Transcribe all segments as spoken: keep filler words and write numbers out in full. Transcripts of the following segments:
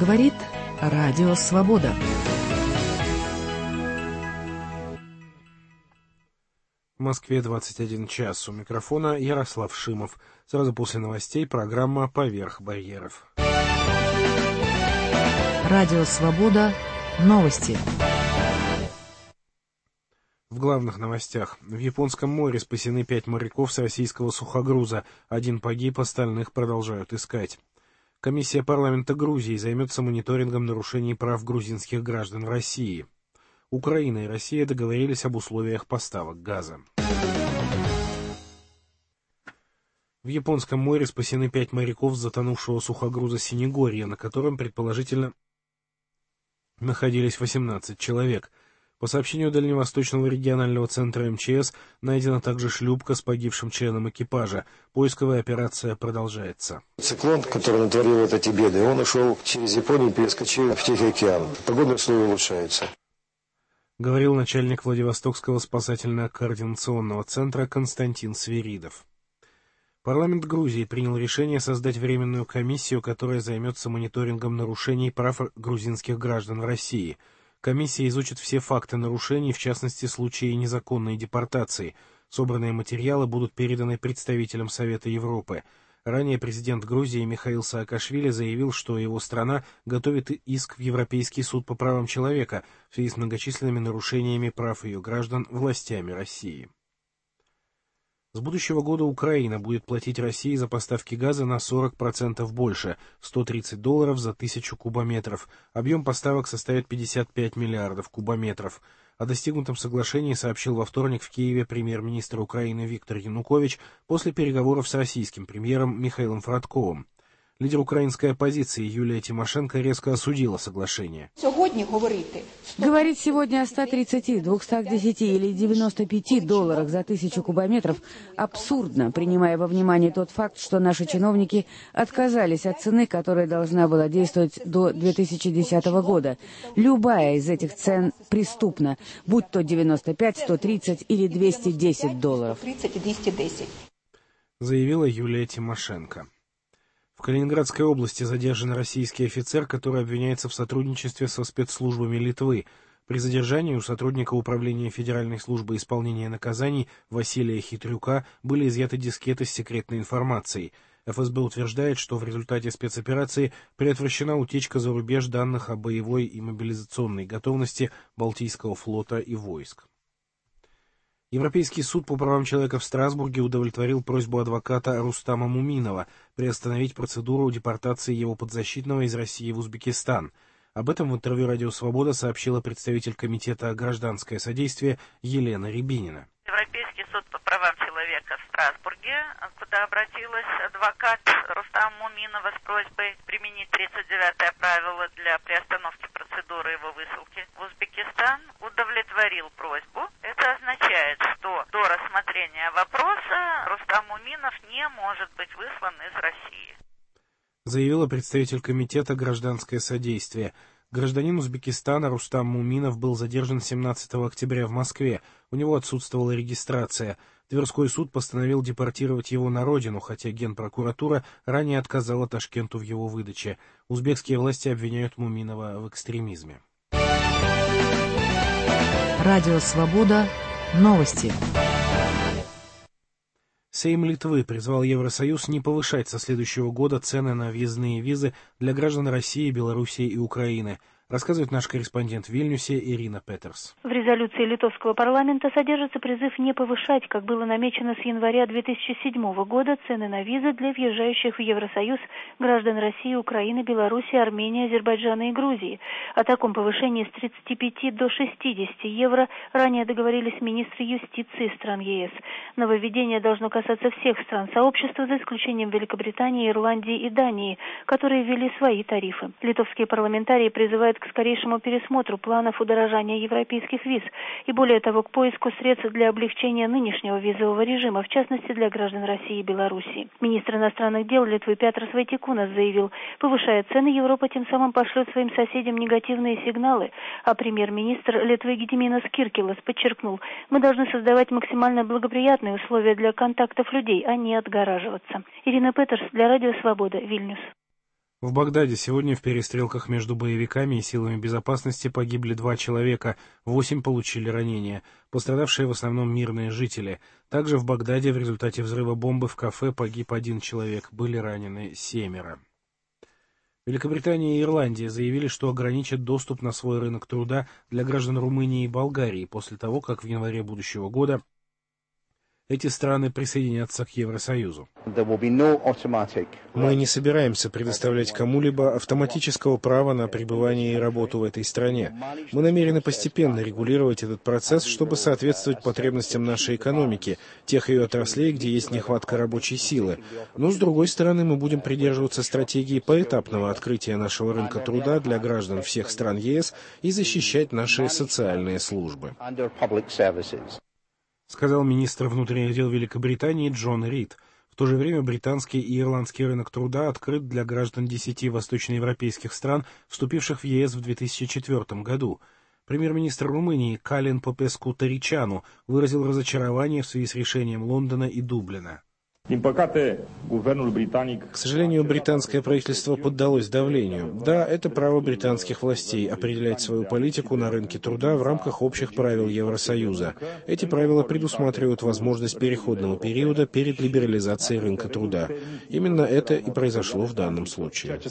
Говорит Радио Свобода. В Москве двадцать один час. У микрофона Ярослав Шимов. Сразу после новостей программа «Поверх барьеров». Радио Свобода. Новости. В главных новостях. В Японском море спасены пять моряков с российского сухогруза. Один погиб, остальных продолжают искать. Комиссия парламента Грузии займется мониторингом нарушений прав грузинских граждан в России. Украина и Россия договорились об условиях поставок газа. В Японском море спасены пять моряков с затонувшего сухогруза «Синегорье», на котором, предположительно, находились восемнадцать человек. По сообщению Дальневосточного регионального центра эм че эс, найдена также шлюпка с погибшим членом экипажа. Поисковая операция продолжается. Циклон, который натворил вот эти беды, он ушел через Японию и перескочил в Тихий океан. Погодные условия улучшаются. Говорил начальник Владивостокского спасательно-координационного центра Константин Свиридов. Парламент Грузии принял решение создать временную комиссию, которая займется мониторингом нарушений прав грузинских граждан в России. Комиссия изучит все факты нарушений, в частности, случаи незаконной депортации. Собранные материалы будут переданы представителям Совета Европы. Ранее президент Грузии Михаил Саакашвили заявил, что его страна готовит иск в Европейский суд по правам человека в связи с многочисленными нарушениями прав ее граждан властями России. С будущего года Украина будет платить России за поставки газа на сорок процентов больше – сто тридцать долларов за тысячу кубометров. Объем поставок составит пятьдесят пять миллиардов кубометров. О достигнутом соглашении сообщил во вторник в Киеве премьер-министр Украины Виктор Янукович после переговоров с российским премьером Михаилом Фрадковым. Лидер украинской оппозиции Юлия Тимошенко резко осудила соглашение. Говорить сегодня о ста тридцати, двухстах десяти или девяноста пяти долларах за тысячу кубометров абсурдно, принимая во внимание тот факт, что наши чиновники отказались от цены, которая должна была действовать до две тысячи десятого года. Любая из этих цен преступна, будь то девяносто пять, сто тридцать или двести десять долларов. Заявила Юлия Тимошенко. В Калининградской области задержан российский офицер, который обвиняется в сотрудничестве со спецслужбами Литвы. При задержании у сотрудника Управления Федеральной службы исполнения наказаний Василия Хитрюка были изъяты дискеты с секретной информацией. эф эс бэ утверждает, что в результате спецоперации предотвращена утечка за рубеж данных о боевой и мобилизационной готовности Балтийского флота и войск. Европейский суд по правам человека в Страсбурге удовлетворил просьбу адвоката Рустама Муминова приостановить процедуру депортации его подзащитного из России в Узбекистан. Об этом в интервью «Радио Свобода» сообщила представитель комитета «Гражданское содействие» Елена Рябинина. Европейский суд по правам человека в Страсбурге, куда обратилась адвокат Рустам Муминова с просьбой применить тридцать девятое правило для приостановки процедуры его высылки в Узбекистан, удовлетворил просьбу. Это означает, что до рассмотрения вопроса Рустам Муминов не может быть выслан из России. Заявила представитель комитета «Гражданское содействие». Гражданин Узбекистана Рустам Муминов был задержан семнадцатого октября в Москве. У него отсутствовала регистрация. Тверской суд постановил депортировать его на родину, хотя Генпрокуратура ранее отказала Ташкенту в его выдаче. Узбекские власти обвиняют Муминова в экстремизме. Радио Свобода. Новости. Сейм Литвы призвал Евросоюз не повышать со следующего года цены на въездные визы для граждан России, Белоруссии и Украины. Рассказывает наш корреспондент в Вильнюсе Ирина Петерс. В резолюции литовского парламента содержится призыв не повышать, как было намечено с января две тысячи седьмого года, цены на визы для въезжающих в Евросоюз граждан России, Украины, Белоруссии, Армении, Азербайджана и Грузии. О таком повышении с тридцати пяти до шестидесяти евро ранее договорились министры юстиции стран е эс. Нововведение должно касаться всех стран сообщества, за исключением Великобритании, Ирландии и Дании, которые ввели свои тарифы. Литовские парламентарии призывают к скорейшему пересмотру планов удорожания европейских виз и, более того, к поиску средств для облегчения нынешнего визового режима, в частности для граждан России и Белоруссии. Министр иностранных дел Литвы Петрас Вайтикунас заявил, повышая цены, Европа тем самым пошлет своим соседям негативные сигналы, а премьер-министр Литвы Гедиминас Киркилас подчеркнул, мы должны создавать максимально благоприятные условия для контактов людей, а не отгораживаться. Ирина Петерс для Радио Свобода, Вильнюс. В Багдаде сегодня в перестрелках между боевиками и силами безопасности погибли два человека, восемь получили ранения, пострадавшие в основном мирные жители. Также в Багдаде в результате взрыва бомбы в кафе погиб один человек, были ранены семеро. Великобритания и Ирландия заявили, что ограничат доступ на свой рынок труда для граждан Румынии и Болгарии после того, как в январе будущего года эти страны присоединятся к Евросоюзу. Мы не собираемся предоставлять кому-либо автоматического права на пребывание и работу в этой стране. Мы намерены постепенно регулировать этот процесс, чтобы соответствовать потребностям нашей экономики, тех ее отраслей, где есть нехватка рабочей силы. Но, с другой стороны, мы будем придерживаться стратегии поэтапного открытия нашего рынка труда для граждан всех стран ЕС и защищать наши социальные службы, сказал министр внутренних дел Великобритании Джон Рид. В то же время британский и ирландский рынок труда открыт для граждан десяти восточноевропейских стран, вступивших в ЕС в две тысячи четвёртом году. Премьер-министр Румынии Калин Попеску-Торичану выразил разочарование в связи с решением Лондона и Дублина. К сожалению, британское правительство поддалось давлению. Да, это право британских властей определять свою политику на рынке труда в рамках общих правил Евросоюза. Эти правила предусматривают возможность переходного периода перед либерализацией рынка труда. Именно это и произошло в данном случае,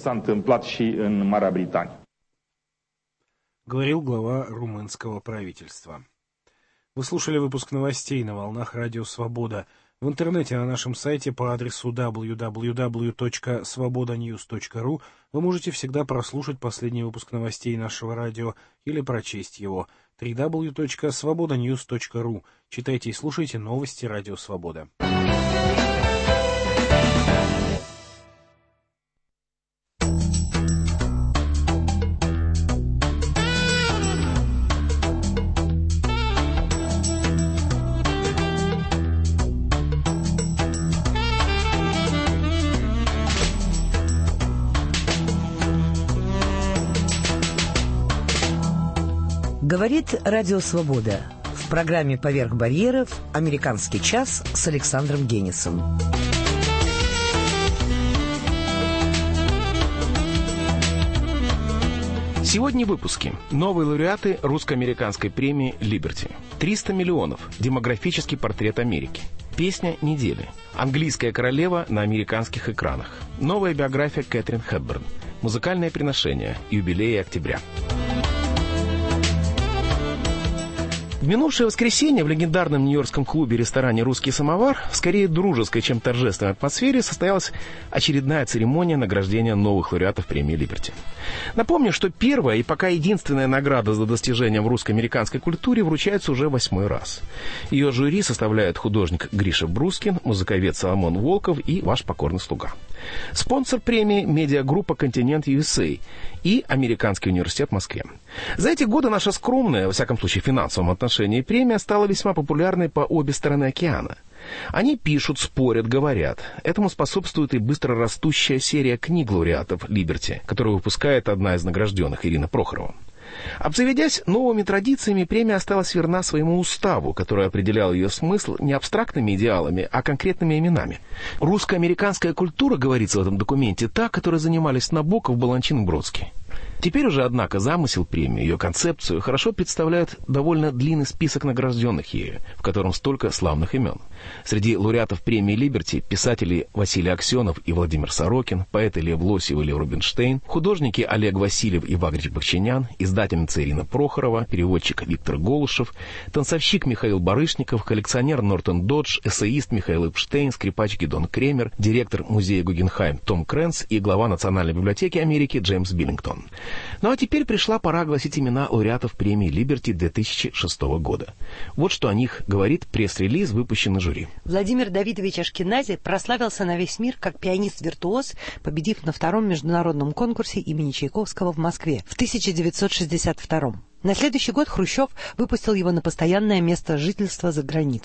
говорил глава румынского правительства. Вы слушали выпуск новостей на волнах Радио Свобода. В интернете на нашем сайте по адресу дабл ю дабл ю дабл ю точка свобода ньюс точка ру вы можете всегда прослушать последний выпуск новостей нашего радио или прочесть его. дабл ю дабл ю дабл ю точка свобода ньюс точка ру. Читайте и слушайте новости Радио Свобода. Говорит Радио Свобода. В программе «Поверх барьеров» «Американский час» с Александром Генисом. Сегодня в выпуске. Новые лауреаты русско-американской премии «Либерти». триста миллионов. Демографический портрет Америки. Песня недели. Английская королева на американских экранах. Новая биография Кэтрин Хепберн. Музыкальное приношение. Юбилеи октября. В минувшее воскресенье в легендарном нью-йоркском клубе-ресторане «Русский самовар» в скорее дружеской, чем торжественной атмосфере состоялась очередная церемония награждения новых лауреатов премии «Либерти». Напомню, что первая и пока единственная награда за достижения в русско-американской культуре вручается уже восьмой раз. Ее жюри составляют художник Гриша Брускин, музыковед Соломон Волков и ваш покорный слуга. Спонсор премии – медиагруппа «Континент ю эс эй» и Американский университет в Москве. За эти годы наша скромная, во всяком случае в финансовом отношении, премия стала весьма популярной по обе стороны океана. Они пишут, спорят, говорят. Этому способствует и быстро растущая серия книг лауреатов «Либерти», которую выпускает одна из награжденных, Ирина Прохорова. Обзаведясь новыми традициями, премия осталась верна своему уставу, который определял ее смысл не абстрактными идеалами, а конкретными именами. Русско-американская культура, говорится в этом документе, та, которой занимались Набоков, Баланчин и Бродский. Теперь уже, однако, замысел премии, ее концепцию хорошо представляют довольно длинный список награжденных ею, в котором столько славных имен. Среди лауреатов премии «Либерти» писатели Василий Аксенов и Владимир Сорокин, поэты Лев Лосев и Лев Рубинштейн, художники Олег Васильев и Вагрич Бахчинян, издательница Ирина Прохорова, переводчик Виктор Голышев, танцовщик Михаил Барышников, коллекционер Нортон Додж, эссеист Михаил Эпштейн, скрипач Гидон Кремер, директор музея Гугенхайм Том Крэнс и глава Национальной библиотеки Америки Джеймс Биллингтон. Ну а теперь пришла пора огласить имена лауреатов премии «Либерти» две тысячи шестого года. Вот что о них говорит пресс-релиз, выпущенный жюри. Владимир Давидович Ашкенази прославился на весь мир как пианист-виртуоз, победив на втором международном конкурсе имени Чайковского в Москве в тысяча девятьсот шестьдесят втором. На следующий год Хрущев выпустил его на постоянное место жительства за границу.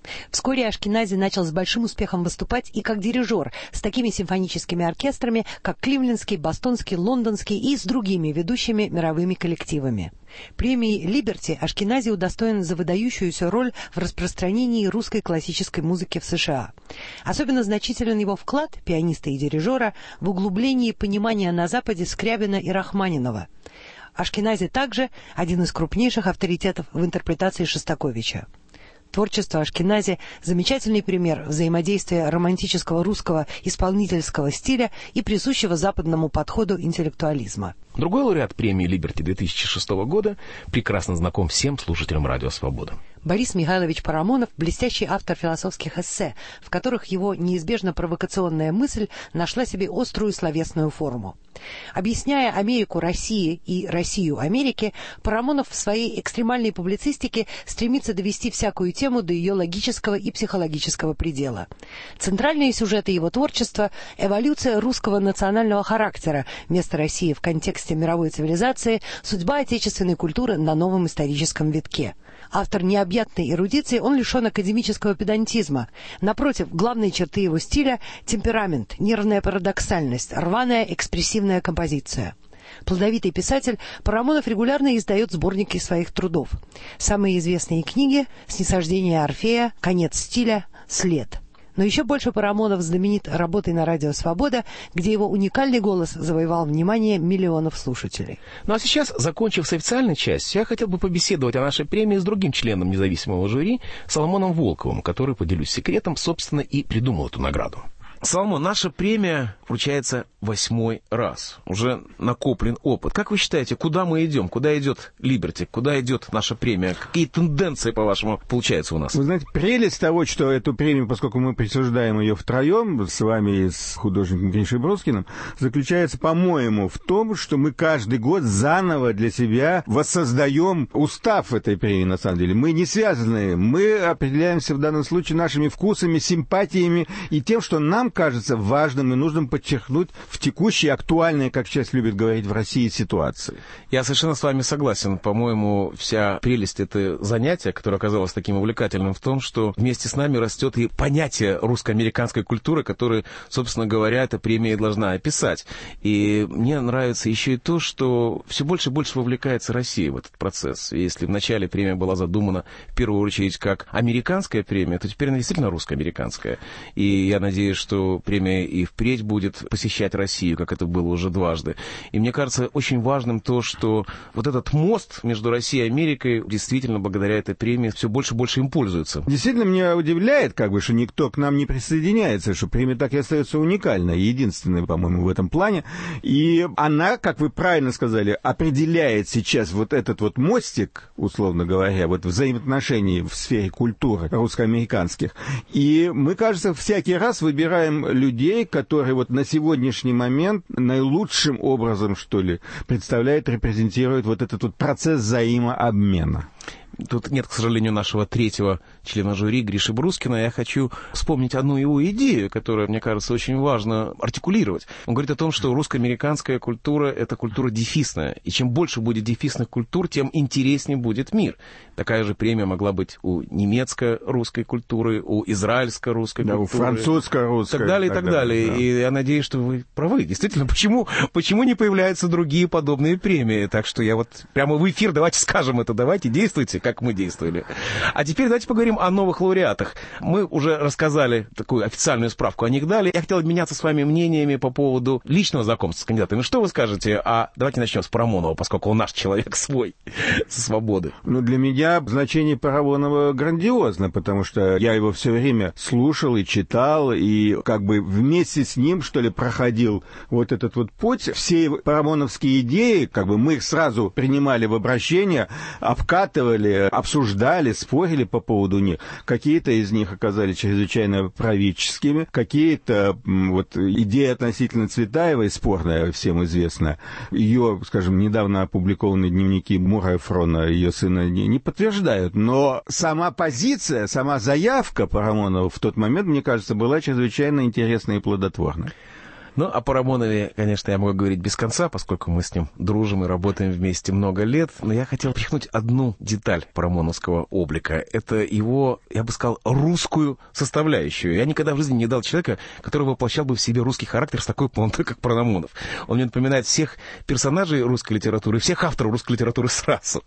Вскоре Ашкенази начал с большим успехом выступать и как дирижер с такими симфоническими оркестрами, как Кливлендский, Бостонский, Лондонский и с другими ведущими мировыми коллективами. Премии «Либерти» Ашкенази удостоен за выдающуюся роль в распространении русской классической музыки в США. Особенно значителен его вклад, пианиста и дирижера, в углублении понимания на Западе Скрябина и Рахманинова. Ашкенази также один из крупнейших авторитетов в интерпретации Шостаковича. Творчество Ашкенази – замечательный пример взаимодействия романтического русского исполнительского стиля и присущего западному подходу интеллектуализма. Другой лауреат премии «Либерти» две тысячи шестого года прекрасно знаком всем слушателям «Радио Свобода». Борис Михайлович Парамонов – блестящий автор философских эссе, в которых его неизбежно провокационная мысль нашла себе острую словесную форму. Объясняя Америку России и Россию Америке, Парамонов в своей экстремальной публицистике стремится довести всякую тему до ее логического и психологического предела. Центральные сюжеты его творчества – эволюция русского национального характера, место России в контексте мировой цивилизации, судьба отечественной культуры на новом историческом витке. Автор необъятной эрудиции, он лишен академического педантизма. Напротив, главные черты его стиля – темперамент, нервная парадоксальность, рваная экспрессивная композиция. Плодовитый писатель, Парамонов регулярно издает сборники своих трудов. Самые известные книги – «Снисхождение Орфея», «Конец стиля», «След». Но еще больше Парамонов знаменит работой на радио «Свобода», где его уникальный голос завоевал внимание миллионов слушателей. Ну а сейчас, закончив с официальной частью, я хотел бы побеседовать о нашей премии с другим членом независимого жюри, Соломоном Волковым, который, поделюсь секретом, собственно, и придумал эту награду. Соломон, наша премия вручается восьмой раз. Уже накоплен опыт. Как вы считаете, куда мы идем? Куда идет «Либерти»? Куда идет наша премия? Какие тенденции, по-вашему, получаются у нас? Вы знаете, прелесть того, что эту премию, поскольку мы присуждаем ее втроем, с вами и с художником Гришей Брускиным, заключается, по-моему, в том, что мы каждый год заново для себя воссоздаем устав этой премии, на самом деле. Мы не связаны. Мы определяемся в данном случае нашими вкусами, симпатиями и тем, что нам кажется важным и нужным подчеркнуть в текущей, актуальной, как сейчас любят говорить в России, ситуации. Я совершенно с вами согласен. По-моему, вся прелесть этого занятия, которое оказалось таким увлекательным, в том, что вместе с нами растет и понятие русско-американской культуры, которое, собственно говоря, эта премия и должна описать. И мне нравится еще и то, что все больше и больше вовлекается Россия в этот процесс. И если вначале премия была задумана в первую очередь как американская премия, то теперь она действительно русско-американская. И я надеюсь, что премия и впредь будет посещать Россию, как это было уже дважды. И мне кажется очень важным то, что вот этот мост между Россией и Америкой действительно благодаря этой премии все больше и больше им пользуются. Действительно, меня удивляет, как бы, что никто к нам не присоединяется, что премия так и остается уникальной, единственной, по-моему, в этом плане. И она, как вы правильно сказали, определяет сейчас вот этот вот мостик, условно говоря, вот взаимоотношений в сфере культуры русско-американских. И мы, кажется, всякий раз выбираем людей, которые вот на сегодняшний момент наилучшим образом, что ли, представляют, репрезентируют вот этот вот процесс взаимообмена. Тут нет, к сожалению, нашего третьего члена жюри Гриши Брускина. Я хочу вспомнить одну его идею, которую, мне кажется, очень важно артикулировать. Он говорит о том, что русско-американская культура – это культура дефисная. И чем больше будет дефисных культур, тем интереснее будет мир. Такая же премия могла быть у немецко-русской культуры, у израильско-русской да, культуры. У французско-русской. И так далее, и так далее. Да. И я надеюсь, что вы правы. Действительно, почему, почему не появляются другие подобные премии? Так что я вот прямо в эфир давайте скажем это. Давайте, действуйте, как мы действовали. А теперь давайте поговорим о новых лауреатах. Мы уже рассказали такую официальную справку о них дали. Я хотел обменяться с вами мнениями по поводу личного знакомства с кандидатами. Что вы скажете? А давайте начнем с Парамонова, поскольку он наш человек свой, со свободы. Ну, для меня значение Парамонова грандиозно, потому что я его все время слушал и читал, и как бы вместе с ним, что ли, проходил вот этот вот путь. Все парамоновские идеи, как бы мы их сразу принимали в обращение, обкатывали, обсуждали, спорили по поводу них. Какие-то из них оказались чрезвычайно правительскими, какие-то вот идеи относительно Цветаевой спорная, всем известна. Ее, скажем, недавно опубликованные дневники Мура Эфрона, ее сына, не, не подтверждают. Но сама позиция, сама заявка Парамонова в тот момент, мне кажется, была чрезвычайно интересной и плодотворной. Ну, о Парамонове, конечно, я могу говорить без конца, поскольку мы с ним дружим и работаем вместе много лет. Но я хотел подчеркнуть одну деталь парамоновского облика. Это его, я бы сказал, русскую составляющую. Я никогда в жизни не дал человека, который воплощал бы в себе русский характер с такой полнотой, как Парамонов. Он мне напоминает всех персонажей русской литературы, всех авторов русской литературы сразу.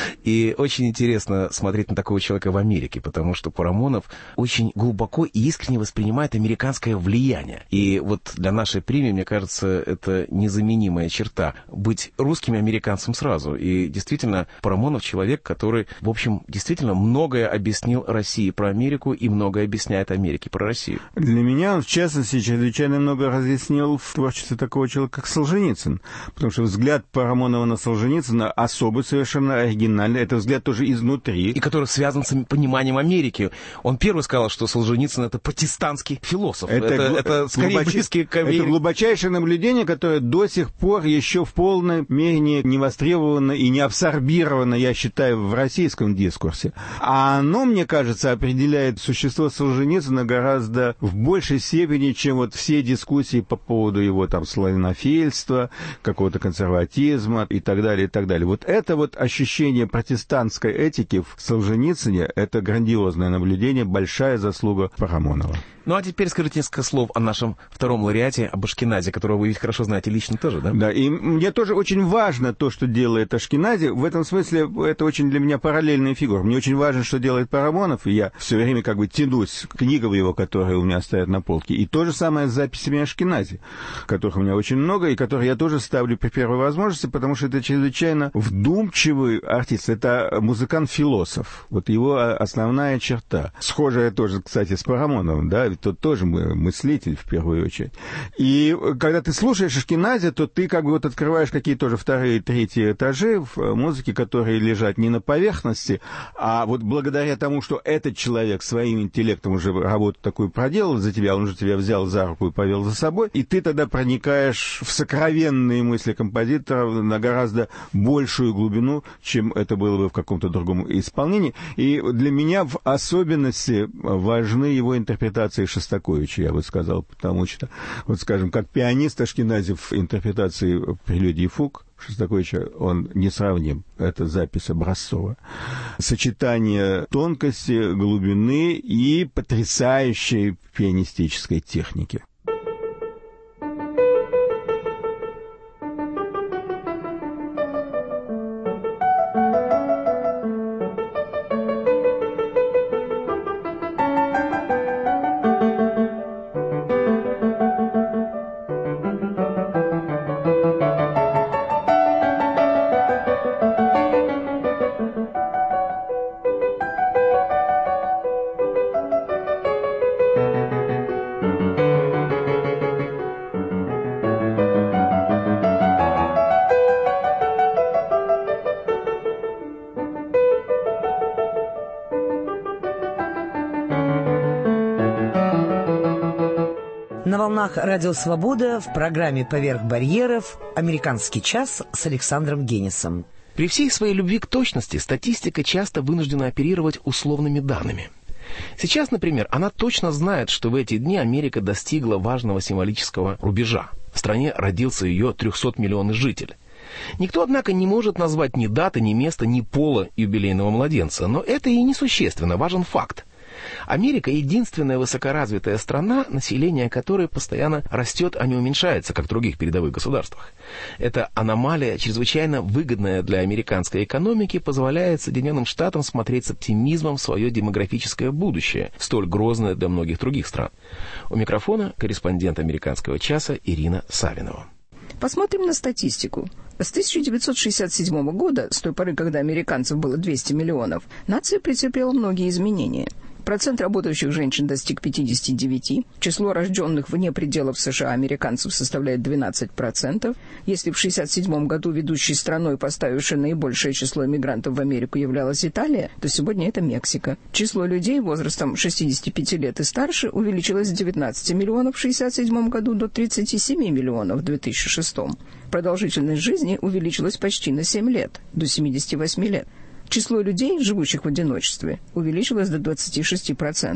И очень интересно смотреть на такого человека в Америке, потому что Парамонов очень глубоко и искренне воспринимает американское влияние. И вот для нашей премии, мне кажется, это незаменимая черта — быть русским американцем сразу. И действительно, Парамонов человек, который, в общем, действительно многое объяснил России про Америку и многое объясняет Америке про Россию. Для меня он, в частности, чрезвычайно много разъяснил в творчестве такого человека, как Солженицын. Потому что взгляд Парамонова на Солженицына особый, совершенно оригинальный. Это взгляд тоже изнутри. И который связан с пониманием Америки. Он первый сказал, что Солженицын — это протестантский философ. Это, это, гл... это скорее глубоч... близкий к Америке. Это глубочайшее наблюдение, которое до сих пор еще в полной мере не, не востребовано и не абсорбировано, я считаю, в российском дискурсе. А оно, мне кажется, определяет существо Солженицына гораздо в большей степени, чем вот все дискуссии по поводу его там славянофильства, какого-то консерватизма и так далее, и так далее. Вот это вот ощущение протестантской этики в Солженицыне, это грандиозное наблюдение, большая заслуга Парамонова. Ну, а теперь скажите несколько слов о нашем втором лауреате, об Ашкеназе, которого вы ведь хорошо знаете лично тоже, да? Да, и мне тоже очень важно то, что делает Ашкенази. В этом смысле это очень для меня параллельная фигура. Мне очень важно, что делает Парамонов, и я все время как бы тянусь к книгам его, которые у меня стоят на полке. И то же самое с записями Ашкенази, которых у меня очень много, и которые я тоже ставлю при первой возможности, потому что это чрезвычайно вдумчивый артист. Это музыкант-философ. Вот его основная черта. Схожая тоже, кстати, с Парамоновым, да, тот тоже мыслитель, в первую очередь. И когда ты слушаешь Ашкенази, то ты как бы вот открываешь какие-то тоже вторые, третьи этажи в музыке, которые лежат не на поверхности, а вот благодаря тому, что этот человек своим интеллектом уже работу такую проделал за тебя, он уже тебя взял за руку и повел за собой, и ты тогда проникаешь в сокровенные мысли композитора на гораздо большую глубину, чем это было бы в каком-то другом исполнении. И для меня в особенности важны его интерпретации Шостаковича, я бы сказал, потому что, вот скажем, как пианист Ашкенази в интерпретации прелюдий фуг Шостаковича, он несравним. Это запись образцова. Сочетание тонкости, глубины и потрясающей пианистической техники. На волнах «Радио Свобода» в программе «Поверх барьеров» «Американский час» с Александром Генисом. При всей своей любви к точности статистика часто вынуждена оперировать условными данными. Сейчас, например, она точно знает, что в эти дни Америка достигла важного символического рубежа. В стране родился ее трехсотмиллионный житель. Никто, однако, не может назвать ни даты, ни места, ни пола юбилейного младенца, но это и несущественно, важен факт. Америка — единственная высокоразвитая страна, население которой постоянно растет, а не уменьшается, как в других передовых государствах. Эта аномалия, чрезвычайно выгодная для американской экономики, позволяет Соединенным Штатам смотреть с оптимизмом в свое демографическое будущее, столь грозное для многих других стран. У микрофона корреспондент «Американского часа» Ирина Савинова. Посмотрим на статистику. С тысяча девятьсот шестьдесят седьмого года, с той поры, когда американцев было двести миллионов, нация претерпела многие изменения. Процент работающих женщин достиг пятьдесят девять. Число рожденных вне пределов США американцев составляет двенадцать процентов. Если в шестьдесят седьмом году ведущей страной, поставившей наибольшее число иммигрантов в Америку, являлась Италия, то сегодня это Мексика. Число людей возрастом шестидесяти пяти лет и старше увеличилось с девятнадцати миллионов в шестьдесят седьмом году до тридцати семи миллионов в две тысячи шестом. Продолжительность жизни увеличилась почти на семь лет, до семидесяти восьми лет. Число людей, живущих в одиночестве, увеличилось до двадцати шести процентов.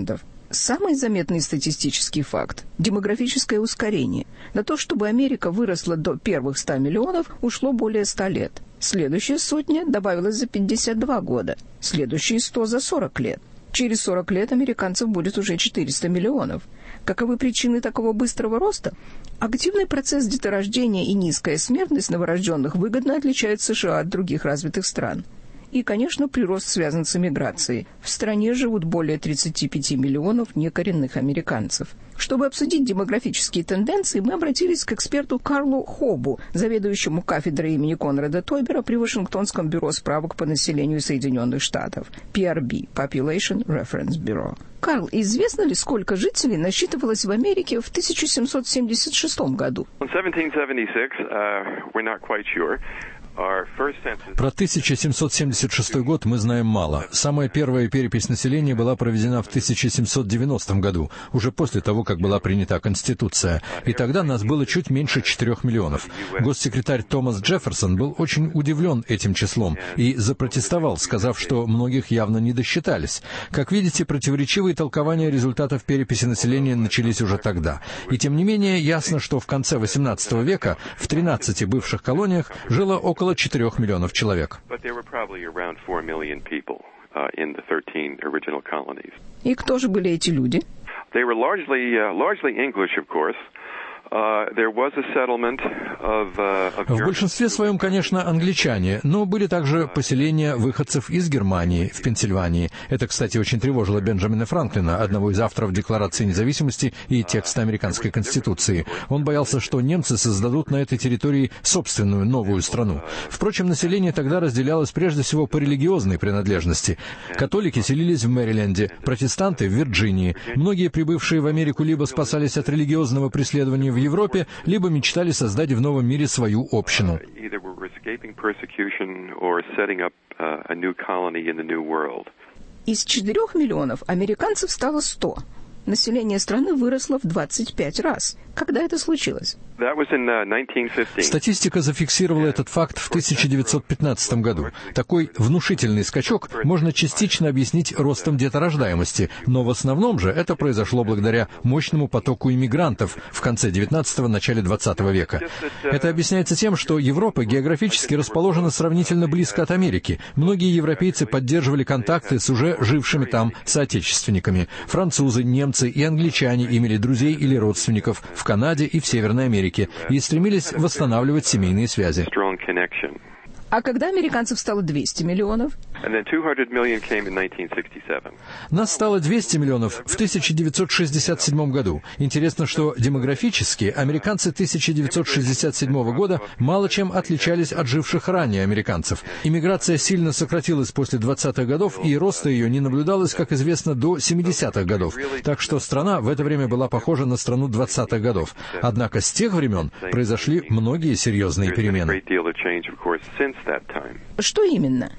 Самый заметный статистический факт – демографическое ускорение. На то, чтобы Америка выросла до первых ста миллионов, ушло более ста лет. Следующая сотня добавилась за пятьдесят два года, следующие сто за сорок лет. Через сорок лет американцев будет уже четыреста миллионов. Каковы причины такого быстрого роста? Активный процесс деторождения и низкая смертность новорожденных выгодно отличают США от других развитых стран. И, конечно, прирост связан с эмиграцией. В стране живут более тридцати пяти миллионов некоренных американцев. Чтобы обсудить демографические тенденции, мы обратились к эксперту Карлу Хобу, заведующему кафедрой имени Конрада Тойбера при Вашингтонском бюро справок по населению Соединенных Штатов, пи ар би – Population Reference Bureau. Карл, известно ли, сколько жителей насчитывалось в Америке в тысяча семьсот семьдесят шестом году? Про тысяча семьсот семьдесят шестой год мы знаем мало. Самая первая перепись населения была проведена в тысяча семьсот девяностом году, уже после того, как была принята Конституция. И тогда нас было чуть меньше четырех миллионов. Госсекретарь Томас Джефферсон был очень удивлен этим числом и запротестовал, сказав, что многих явно не досчитались. Как видите, противоречивые толкования результатов переписи населения начались уже тогда. И тем не менее, ясно, что в конце восемнадцатого века в тринадцати бывших колониях жило около четырех миллионов человек. И кто же были эти люди? В большинстве своем, конечно, англичане, но были также поселения выходцев из Германии, в Пенсильвании. Это, кстати, очень тревожило Бенджамина Франклина, одного из авторов Декларации независимости и текста Американской Конституции. Он боялся, что немцы создадут на этой территории собственную новую страну. Впрочем, население тогда разделялось прежде всего по религиозной принадлежности. Католики селились в Мэриленде, протестанты — в Вирджинии. Многие прибывшие в Америку либо спасались от религиозного преследования в Европе, либо мечтали создать в новом мире свою общину. Из четырех миллионов американцев стало сто. Население страны выросло в двадцать пять раз. Когда это случилось? Статистика зафиксировала этот факт в тысяча девятьсот пятнадцатом году. Такой внушительный скачок можно частично объяснить ростом деторождаемости, но в основном же это произошло благодаря мощному потоку иммигрантов в конце девятнадцатого – начале двадцатого века. Это объясняется тем, что Европа географически расположена сравнительно близко от Америки. Многие европейцы поддерживали контакты с уже жившими там соотечественниками. Французы, немцы и англичане имели друзей или родственников в Канаде и в Северной Америке и стремились восстанавливать семейные связи. А когда американцев стало двести миллионов? Нас стало двести миллионов в тысяча девятьсот шестьдесят седьмом году. Интересно, что демографически американцы тысяча девятьсот шестьдесят седьмого года мало чем отличались от живших ранее американцев. Иммиграция сильно сократилась после двадцатых годов, и роста ее не наблюдалось, как известно, до семидесятых годов. Так что страна в это время была похожа на страну двадцатых годов. Однако с тех времен произошли многие серьезные перемены. Что именно?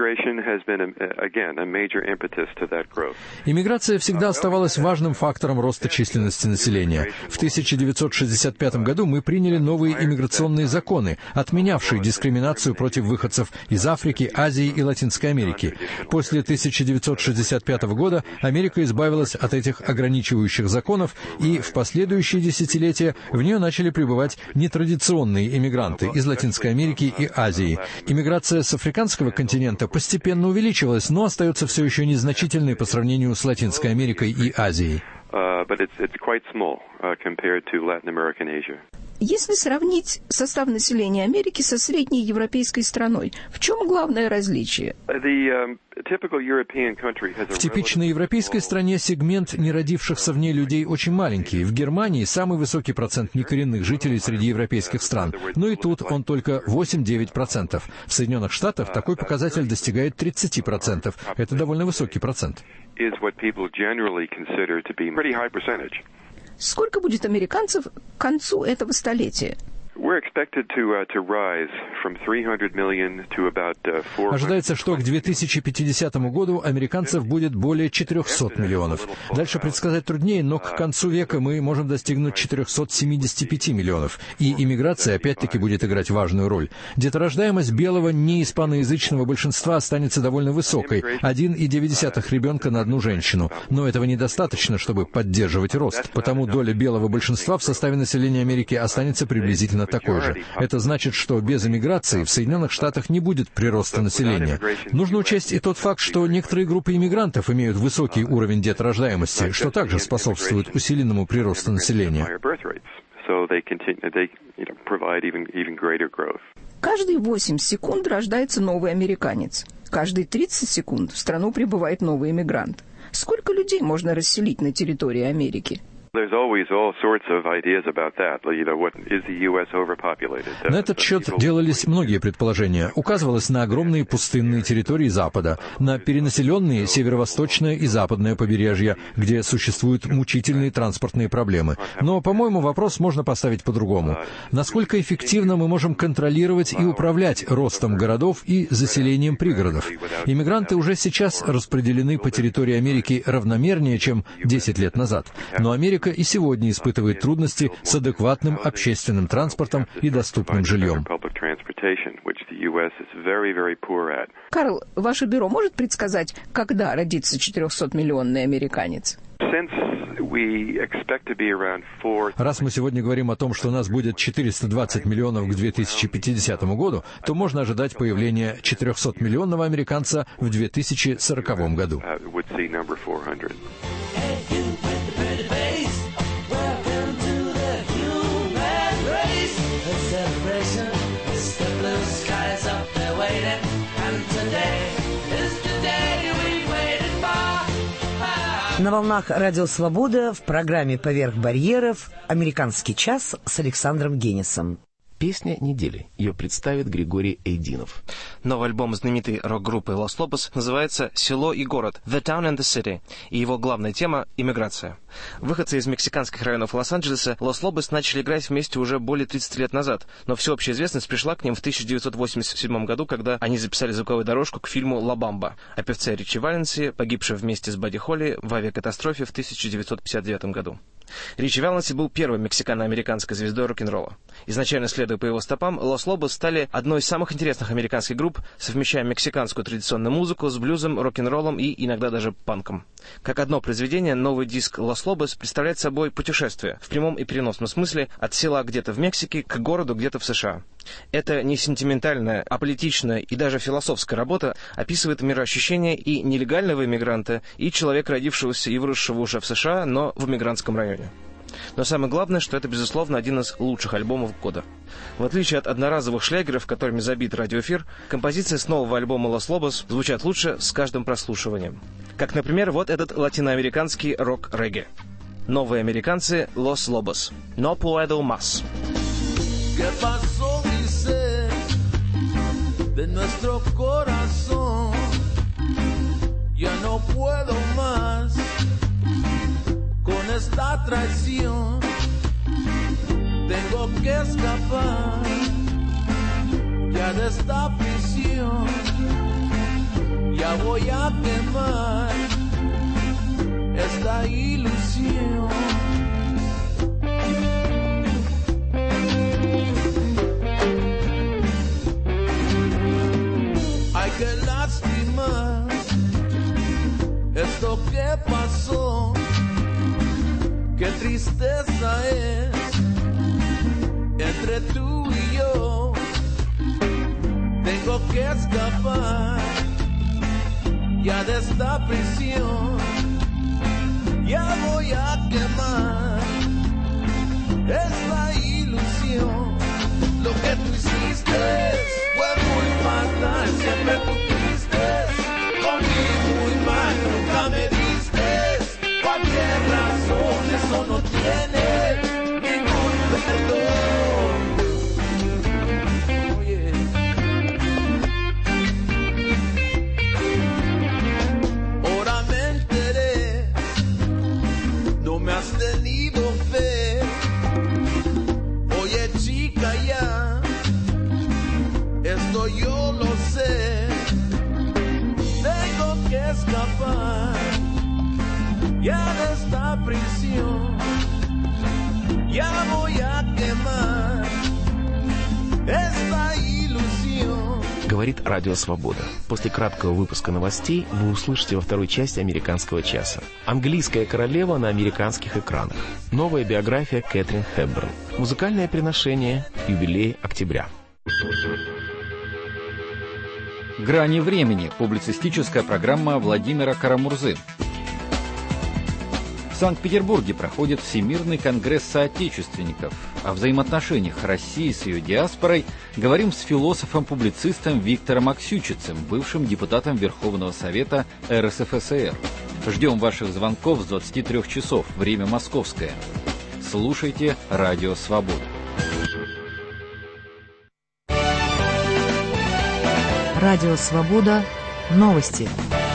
Иммиграция всегда оставалась важным фактором роста численности населения. В тысяча девятьсот шестьдесят пятом году мы приняли новые иммиграционные законы, отменявшие дискриминацию против выходцев из Африки, Азии и Латинской Америки. После тысяча девятьсот шестьдесят пятого года Америка избавилась от этих ограничивающих законов, и в последующие десятилетия в нее начали прибывать нетрадиционные иммигранты из Латинской Америки и Азии. Иммиграция с африканского континента постепенно увеличивалась, но остается все еще незначительной по сравнению с Латинской Америкой и Азией. Если сравнить состав населения Америки со средней европейской страной, в чем главное различие? В типичной европейской стране сегмент неродившихся в ней людей очень маленький. В Германии самый высокий процент некоренных жителей среди европейских стран, но и тут он только восемь-девять процентов. В Соединенных Штатах такой показатель достигает тридцати процентов. Это довольно высокий процент. Сколько будет американцев к концу этого столетия? Ожидается, что к две тысячи пятидесятому году американцев будет более четырехсот миллионов. Дальше предсказать труднее, но к концу века мы можем достигнуть четырехсот семидесяти пяти миллионов. И иммиграция опять-таки будет играть важную роль. Деторождаемость белого неиспаноязычного большинства останется довольно высокой — один и девять десятых ребенка на одну женщину. Но этого недостаточно, чтобы поддерживать рост. Потому доля белого большинства в составе населения Америки останется приблизительно такой же. Это значит, что без иммиграции в Соединенных Штатах не будет прироста населения. Нужно учесть и тот факт, что некоторые группы иммигрантов имеют высокий уровень деторождаемости, что также способствует усиленному приросту населения. Каждые восемь секунд рождается новый американец. Каждые тридцать секунд в страну прибывает новый иммигрант. Сколько людей можно расселить на территории Америки? На этот счет делались многие предположения. Указывалось на огромные пустынные территории Запада, на перенаселенные северо-восточное и западное побережья, где существуют мучительные транспортные проблемы. Но, по-моему, вопрос можно поставить по-другому. Насколько эффективно мы можем контролировать и управлять ростом городов и заселением пригородов? Иммигранты уже сейчас распределены по территории Америки равномернее, чем десять лет назад. Но Америка и сегодня испытывает трудности с адекватным общественным транспортом и доступным жильем. Карл, ваше бюро может предсказать, когда родится четырехсотмиллионный американец? Раз мы сегодня говорим о том, что у нас будет четыреста двадцать миллионов к две тысячи пятидесятому году, то можно ожидать появления четырехсотмиллионного американца в две тысячи сороковом году. На волнах Радио Свобода в программе «Поверх барьеров» «Американский час» с Александром Генисом. Песня недели. Ее представит Григорий Эйдинов. Новый альбом знаменитой рок-группы Los Lobos называется «Село и город» «The Town and the City», и его главная тема — иммиграция. Выходцы из мексиканских районов Лос-Анджелеса Los Lobos начали играть вместе уже более тридцати лет назад, но всеобщая известность пришла к ним в тысяча девятьсот восемьдесят седьмом году, когда они записали звуковую дорожку к фильму «Ла Бамба» о певце Ричи Валенси, погибшем вместе с Бадди Холли в авиакатастрофе в тысяча девятьсот пятьдесят девятом году. Ричи Валенси был первой мексикано-американской звездой рок-н-ролла. Изначально, следуя по его стопам, Los Lobos стали одной из самых интересных американских групп, совмещая мексиканскую традиционную музыку с блюзом, рок-н-роллом и иногда даже панком. Как одно произведение, новый диск Los Lobos представляет собой путешествие, в прямом и переносном смысле, от села где-то в Мексике к городу где-то в США. Это не сентиментальная, а политичная и даже философская работа описывает мироощущение и нелегального иммигранта, и человека, родившегося и выросшего уже в США, но в иммигрантском районе. Но самое главное, что это, безусловно, один из лучших альбомов года. В отличие от одноразовых шлягеров, которыми забит радиоэфир, композиции с нового альбома Los Lobos звучат лучше с каждым прослушиванием. Как, например, вот этот латиноамериканский рок-регге. Новые американцы Los Lobos. No puedo más. ¿Qué pasó, dices, de nuestro corazón? Ya no puedo más con esta traición. Tengo que escapar ya de esta prisión. Ya voy a quemar esta ilusión. Ay, qué lástima esto que pasó. Qué tristeza es entre tú y yo. Tengo que escapar ya de esta prisión. Ya voy a quemar esta ilusión. Lo que tú hiciste fue muy fatal. Siempre tú fuiste conmigo muy mal. Nunca me diste cualquier razón. Eso no tiene ningún perdón. Oye. Ahora me enteré, no me has tenido fe. chica ya. Esto yo lo sé. Tengo que escapar ya de esta prisión. Ya voy a quemar esta ilusión. Говорит Радио Свобода. После краткого выпуска новостей вы услышите во второй части «Американского часа». Английская королева на американских экранах. Новая биография Кэтрин Хепберн. Музыкальное приношение юбилей октября. «Грани времени» – публицистическая программа Владимира Карамурзы. В Санкт-Петербурге проходит Всемирный конгресс соотечественников. О взаимоотношениях России с ее диаспорой говорим с философом-публицистом Виктором Аксючицем, бывшим депутатом Верховного Совета эр эс эф эс эр. Ждем ваших звонков с двадцати трёх часов, время московское. Слушайте Радио Свобода. Радио Свобода. Новости.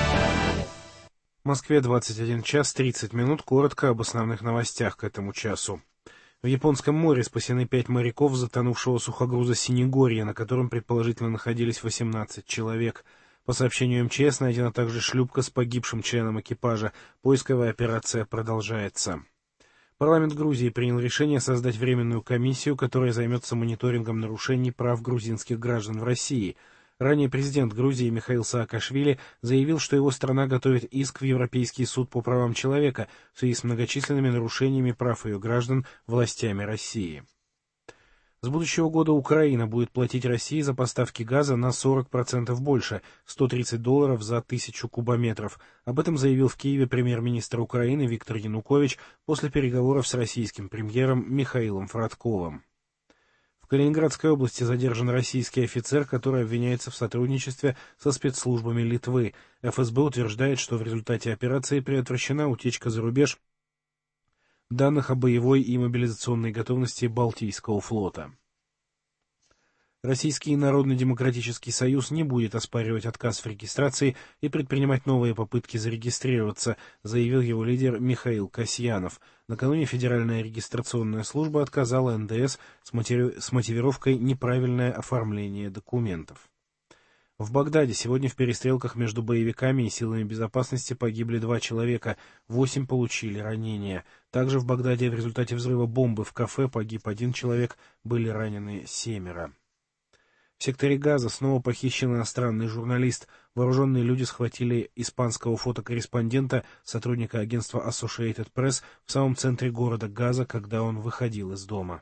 В Москве двадцать один час тридцать минут. Коротко об основных новостях к этому часу. В Японском море спасены пять моряков затонувшего сухогруза «Синегорье», на котором предположительно находились восемнадцать человек. По сообщению эм че эс найдена также шлюпка с погибшим членом экипажа. Поисковая операция продолжается. Парламент Грузии принял решение создать временную комиссию, которая займется мониторингом нарушений прав грузинских граждан в России. Ранее президент Грузии Михаил Саакашвили заявил, что его страна готовит иск в Европейский суд по правам человека в связи с многочисленными нарушениями прав ее граждан властями России. С будущего года Украина будет платить России за поставки газа на сорок процентов больше, сто тридцать долларов за тысячу кубометров. Об этом заявил в Киеве премьер-министр Украины Виктор Янукович после переговоров с российским премьером Михаилом Фродковым. В Калининградской области задержан российский офицер, который обвиняется в сотрудничестве со спецслужбами Литвы. эф эс бэ утверждает, что в результате операции предотвращена утечка за рубеж данных о боевой и мобилизационной готовности Балтийского флота. Российский Народно-демократический союз не будет оспаривать отказ в регистрации и предпринимать новые попытки зарегистрироваться, заявил его лидер Михаил Касьянов. Накануне Федеральная регистрационная служба отказала эн дэ эс с, мотив... с мотивировкой «неправильное оформление документов». В Багдаде сегодня в перестрелках между боевиками и силами безопасности погибли два человека, восемь получили ранения. Также в Багдаде в результате взрыва бомбы в кафе погиб один человек, были ранены семеро. В секторе Газа снова похищен иностранный журналист. Вооруженные люди схватили испанского фотокорреспондента, сотрудника агентства Associated Press, в самом центре города Газа, когда он выходил из дома.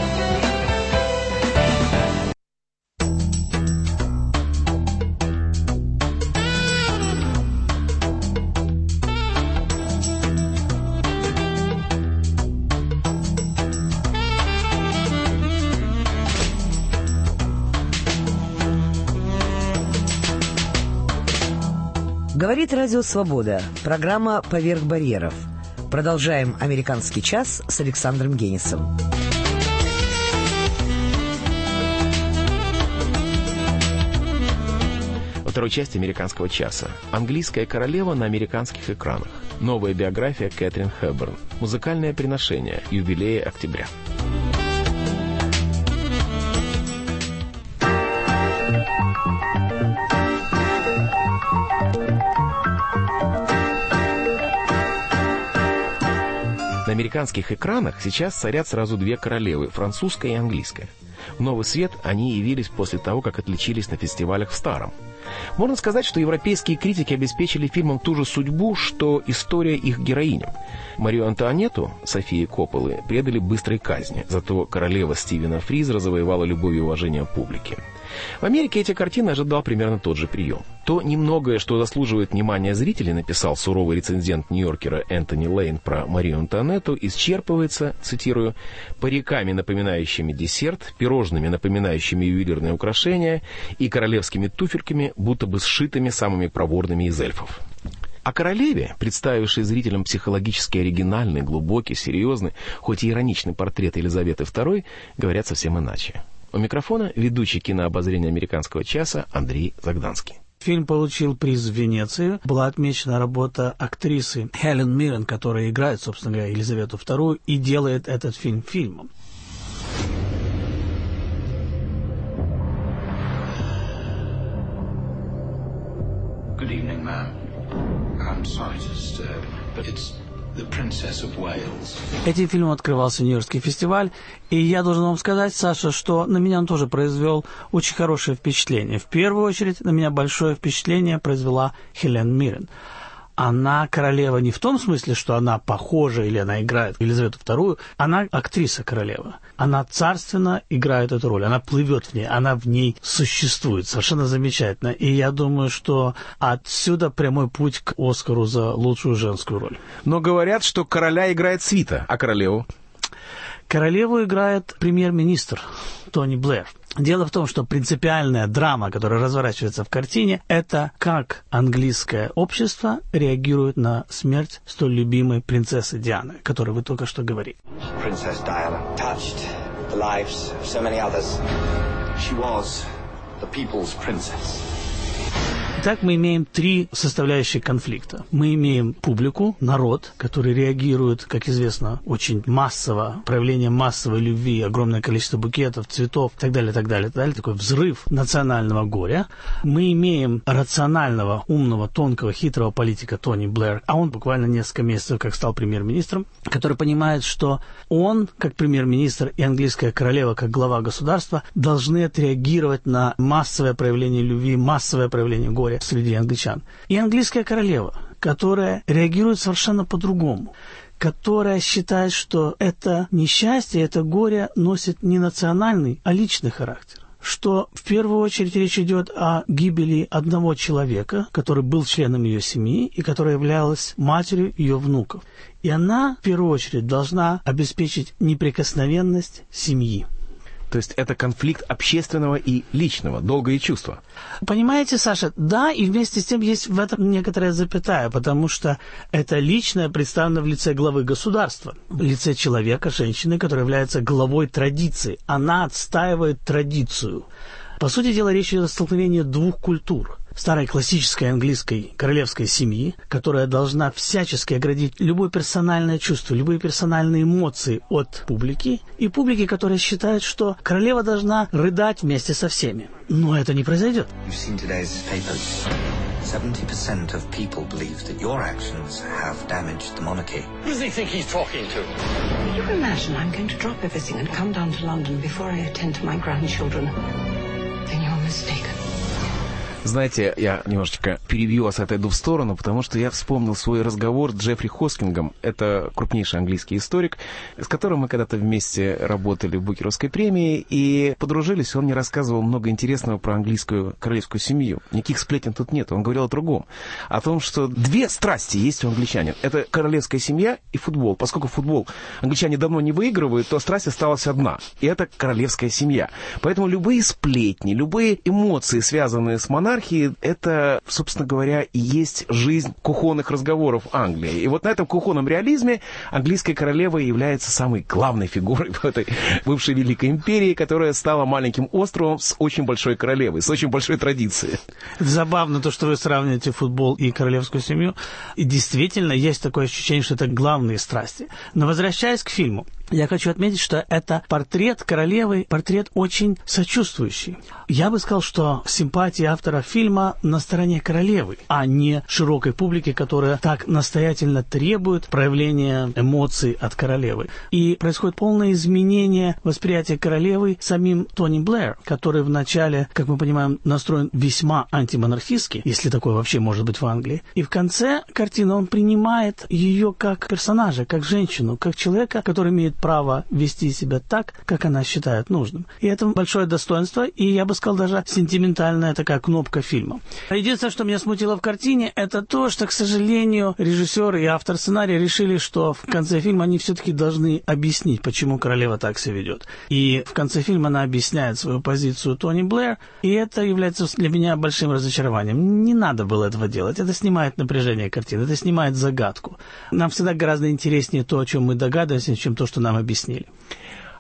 Говорит Радио Свобода. Программа «Поверх барьеров». Продолжаем «Американский час» с Александром Генисом. Во второй части «Американского часа» английская королева на американских экранах. Новая биография Кэтрин Хепберн. Музыкальное приношение юбилея октября. На американских экранах сейчас царят сразу две королевы, французская и английская. В новый свет они явились после того, как отличились на фестивалях в старом. Можно сказать, что европейские критики обеспечили фильмам ту же судьбу, что история их героиням. Марию Антуанетту, Софии Копполы, предали быстрой казни, зато королева Стивена Фризера завоевала любовь и уважение публики. В Америке эти картины ожидал примерно тот же прием. То немногое, что заслуживает внимания зрителей, написал суровый рецензент Нью-Йоркера Энтони Лейн про Марию Антуанетту, исчерпывается, цитирую, «париками, напоминающими десерт, пирожными, напоминающими ювелирные украшения и королевскими туфельками, будто бы сшитыми самыми проворными из эльфов». О королеве, представившей зрителям психологически оригинальный, глубокий, серьезный, хоть и ироничный портрет Елизаветы второй, говорят совсем иначе. У микрофона ведущий кинообозрения «Американского часа» Андрей Загданский. Фильм получил приз в Венеции. Была отмечена работа актрисы Хелен Миррен, которая играет, собственно говоря, Елизавету вторую и делает этот фильм фильмом. Этим фильмом открывался Нью-Йоркский фестиваль, и я должен вам сказать, Саша, что на меня он тоже произвел очень хорошее впечатление. В первую очередь на меня большое впечатление произвела Хелен Миррен. Она королева не в том смысле, что она похожа или она играет Елизавету вторую. Она актриса королева. Она царственно играет эту роль. Она плывет в ней, она в ней существует. Совершенно замечательно. И я думаю, что отсюда прямой путь к Оскару за лучшую женскую роль. Но говорят, что короля играет свита, а королеву? Королеву играет премьер-министр Тони Блэр. Дело в том, что принципиальная драма, которая разворачивается в картине, это как английское общество реагирует на смерть столь любимой принцессы Дианы, о которой вы только что говорили. Princess Diana touched the lives of so many others. She was the people's princess. Итак, мы имеем три составляющие конфликта. Мы имеем публику, народ, который реагирует, как известно, очень массово, проявление массовой любви, огромное количество букетов, цветов и так далее, так далее, так далее, такой взрыв национального горя. Мы имеем рационального, умного, тонкого, хитрого политика Тони Блэр, а он буквально несколько месяцев как стал премьер-министром, который понимает, что он, как премьер-министр, и английская королева, как глава государства, должны отреагировать на массовое проявление любви, массовое проявление горя среди англичан. И английская королева, которая реагирует совершенно по-другому, которая считает, что это несчастье, это горе носит не национальный, а личный характер. Что в первую очередь речь идет о гибели одного человека, который был членом ее семьи и которая являлась матерью ее внуков. И она в первую очередь должна обеспечить неприкосновенность семьи. То есть это конфликт общественного и личного, долга и чувства. Понимаете, Саша, да, и вместе с тем есть в этом некоторая запятая, потому что это личное представлено в лице главы государства, в лице человека, женщины, которая является главой традиции. Она отстаивает традицию. По сути дела, речь идет о столкновении двух культур. Старой классической английской королевской семьи, которая должна всячески оградить любое персональное чувство, любые персональные эмоции от публики, и публики, которая считает, что королева должна рыдать вместе со всеми. Но это не произойдет. seventy percent of people believe that your actions have damaged the monarchy. Who does he think he's talking to? Can you imagine I'm going to drop everything and come down to London before I attend to my grandchildren? Then you're mistaken. Знаете, я немножечко перебью вас, отойду в сторону, потому что я вспомнил свой разговор с Джеффри Хоскингом. Это крупнейший английский историк, с которым мы когда-то вместе работали в Букеровской премии и подружились. Он мне рассказывал много интересного про английскую королевскую семью. Никаких сплетен тут нет. Он говорил о другом. О том, что две страсти есть у англичанин. Это королевская семья и футбол. Поскольку футбол англичане давно не выигрывают, то страсть осталась одна. И это королевская семья. Поэтому любые сплетни, любые эмоции, связанные с монархией, это, собственно говоря, и есть жизнь кухонных разговоров Англии. И вот на этом кухонном реализме английская королева является самой главной фигурой в этой бывшей Великой империи, которая стала маленьким островом с очень большой королевой, с очень большой традицией. Это забавно, то, что вы сравниваете футбол и королевскую семью. И действительно, есть такое ощущение, что это главные страсти. Но возвращаясь к фильму, я хочу отметить, что это портрет королевы, портрет очень сочувствующий. Я бы сказал, что симпатии автора фильма на стороне королевы, а не широкой публики, которая так настоятельно требует проявления эмоций от королевы. И происходит полное изменение восприятия королевы самим Тони Блэр, который вначале, как мы понимаем, настроен весьма антимонархистски, если такое вообще может быть в Англии. И в конце картины он принимает ее как персонажа, как женщину, как человека, который имеет право вести себя так, как она считает нужным. И это большое достоинство, и я бы сказал, даже сентиментальная такая кнопка фильма. Единственное, что меня смутило в картине, это то, что, к сожалению, режиссер и автор сценария решили, что в конце фильма они все-таки должны объяснить, почему королева так себя ведет. И в конце фильма она объясняет свою позицию Тони Блэр, и это является для меня большим разочарованием. Не надо было этого делать. Это снимает напряжение картины, это снимает загадку. Нам всегда гораздо интереснее то, о чем мы догадываемся, чем то, что нам объяснили.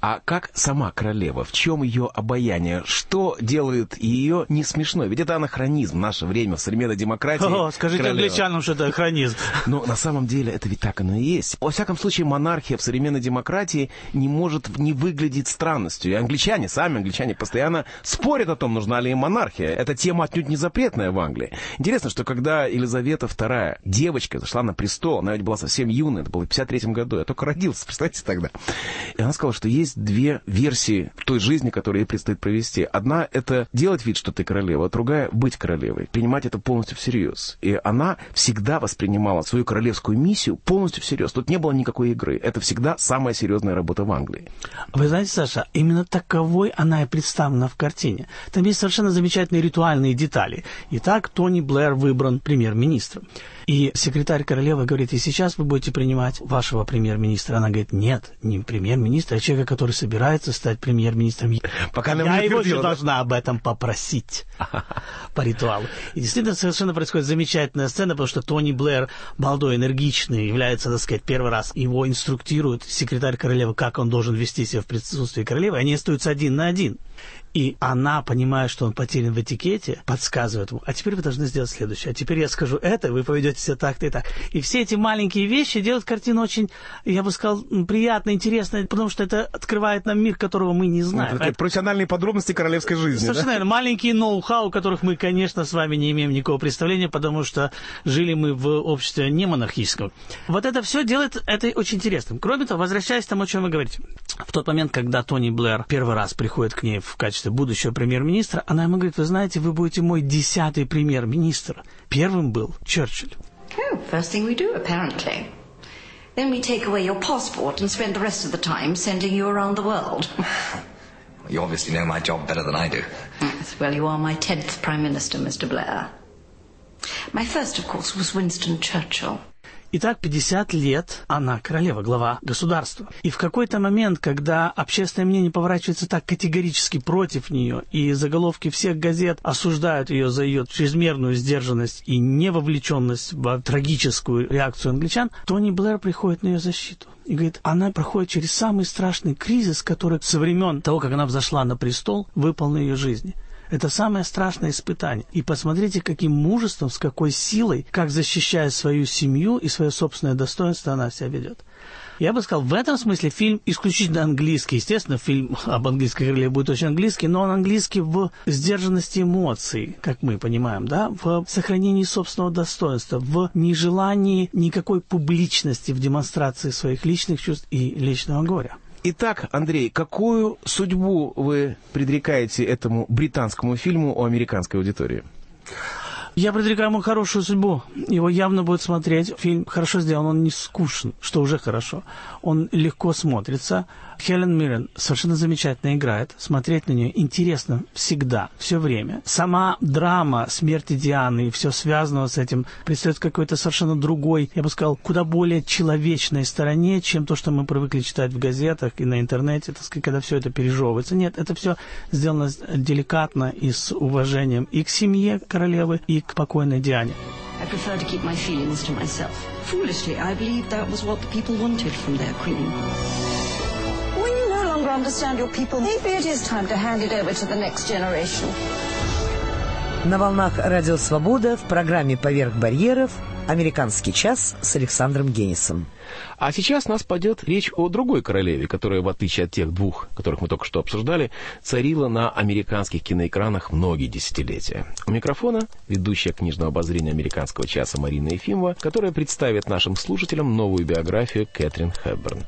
А как сама королева? В чем ее обаяние? Что делает ее не смешной? Ведь это анахронизм в наше время, в современной демократии. О, скажите королева. Англичанам, что это анахронизм. Но на самом деле это ведь так оно и есть. Во всяком случае, монархия в современной демократии не может не выглядеть странностью. И англичане, сами англичане постоянно спорят о том, нужна ли им монархия. Эта тема отнюдь не запретная в Англии. Интересно, что когда Елизавета вторая, девочка, зашла на престол, она ведь была совсем юная, это было в пятьдесят третьем году, я только родился, представьте тогда. И она сказала, что есть две версии той жизни, которую ей предстоит провести. Одна — это делать вид, что ты королева, а другая — быть королевой, принимать это полностью всерьез. И она всегда воспринимала свою королевскую миссию полностью всерьез. Тут не было никакой игры. Это всегда самая серьезная работа в Англии. Вы знаете, Саша, именно таковой она и представлена в картине. Там есть совершенно замечательные ритуальные детали. Итак, Тони Блэр выбран премьер-министром. И секретарь королевы говорит, и сейчас вы будете принимать вашего премьер-министра. Она говорит, нет, не премьер-министра, а человека, который собирается стать премьер-министром. Пока Я его еще должна об этом попросить по ритуалу. И действительно совершенно происходит замечательная сцена, потому что Тони Блэр, молодой, энергичный, является, так сказать, первый раз. Его инструктирует секретарь королевы, как он должен вести себя в присутствии королевы. Они остаются один на один. И она, понимая, что он потерян в этикете, подсказывает ему, а теперь вы должны сделать следующее, а теперь я скажу это, вы поведете себя так-то и так. И все эти маленькие вещи делают картину очень, я бы сказал, приятной, интересной, потому что это открывает нам мир, которого мы не знаем. Это, это профессиональные подробности королевской жизни. Совершенно верно. Да? Маленькие ноу-хау, о которых мы, конечно, с вами не имеем никакого представления, потому что жили мы в обществе не монархическом. Вот это все делает это очень интересным. Кроме того, возвращаясь к тому, о чем вы говорите, в тот момент, когда Тони Блэр первый раз приходит к ней в качестве будущего премьер-министра, она ему говорит, вы знаете, вы будете мой десятый премьер-министр. Первым был Черчилль. Oh, first thing we do, apparently. Then we take away your passport and spend the rest of the time sending you around the world. You obviously know my job better than I do. Yes, well, you are my tenth prime minister, Mister Blair. My first, of course, was Winston Churchill. Итак, пятьдесят лет она королева, глава государства. И в какой-то момент, когда общественное мнение поворачивается так категорически против нее, и заголовки всех газет осуждают ее за ее чрезмерную сдержанность и невовлеченность в трагическую реакцию англичан, Тони Блэр приходит на ее защиту. И говорит, она проходит через самый страшный кризис, который со времен того, как она взошла на престол, выпал на ее жизни. Это самое страшное испытание. И посмотрите, каким мужеством, с какой силой, как защищая свою семью и свое собственное достоинство, она себя ведет. Я бы сказал, в этом смысле фильм исключительно английский. Естественно, фильм об английской королеве будет очень английский, но он английский в сдержанности эмоций, как мы понимаем, да, в сохранении собственного достоинства, в нежелании никакой публичности в демонстрации своих личных чувств и личного горя. Итак, Андрей, какую судьбу вы предрекаете этому британскому фильму о американской аудитории? Я предрекаю ему хорошую судьбу. Его явно будут смотреть. Фильм хорошо сделан, он не скучен, что уже хорошо. Он легко смотрится. Хелен Миррен совершенно замечательно играет. Смотреть на нее интересно всегда, все время. Сама драма смерти Дианы и все связанного с этим представляет какой-то совершенно другой, я бы сказал, куда более человечной стороне, чем то, что мы привыкли читать в газетах и на интернете, так сказать, когда все это пережевывается. Нет, это все сделано деликатно и с уважением и к семье королевы, и к покойной Диане. I prefer to keep my feelings to myself. Foolishly, I believe that was what the people wanted from their queen. When you no longer understand your people, maybe it is time to hand it over to the next generation. На волнах Радио Свобода в программе «Поверх барьеров» «Американский час» с Александром Генисом. А сейчас у нас пойдет речь о другой королеве, которая, в отличие от тех двух, которых мы только что обсуждали, царила на американских киноэкранах многие десятилетия. У микрофона ведущая книжного обозрения «Американского часа» Марина Ефимова, которая представит нашим слушателям новую биографию Кэтрин Хепберн.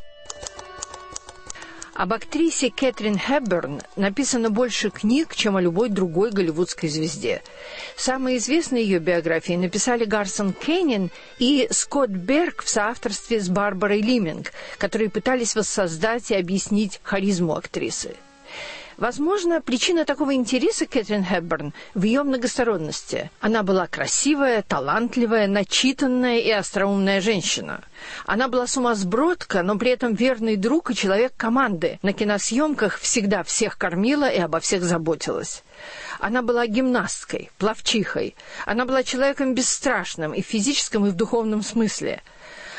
Об актрисе Кэтрин Хепберн написано больше книг, чем о любой другой голливудской звезде. Самые известные ее биографии написали Гарсон Кеннин и Скотт Берг в соавторстве с Барбарой Лиминг, которые пытались воссоздать и объяснить харизму актрисы. Возможно, причина такого интереса Кэтрин Хепберн в ее многосторонности. Она была красивая, талантливая, начитанная и остроумная женщина. Она была сумасбродка, но при этом верный друг и человек команды. На киносъемках всегда всех кормила и обо всех заботилась. Она была гимнасткой, пловчихой. Она была человеком бесстрашным и в физическом, и в духовном смысле.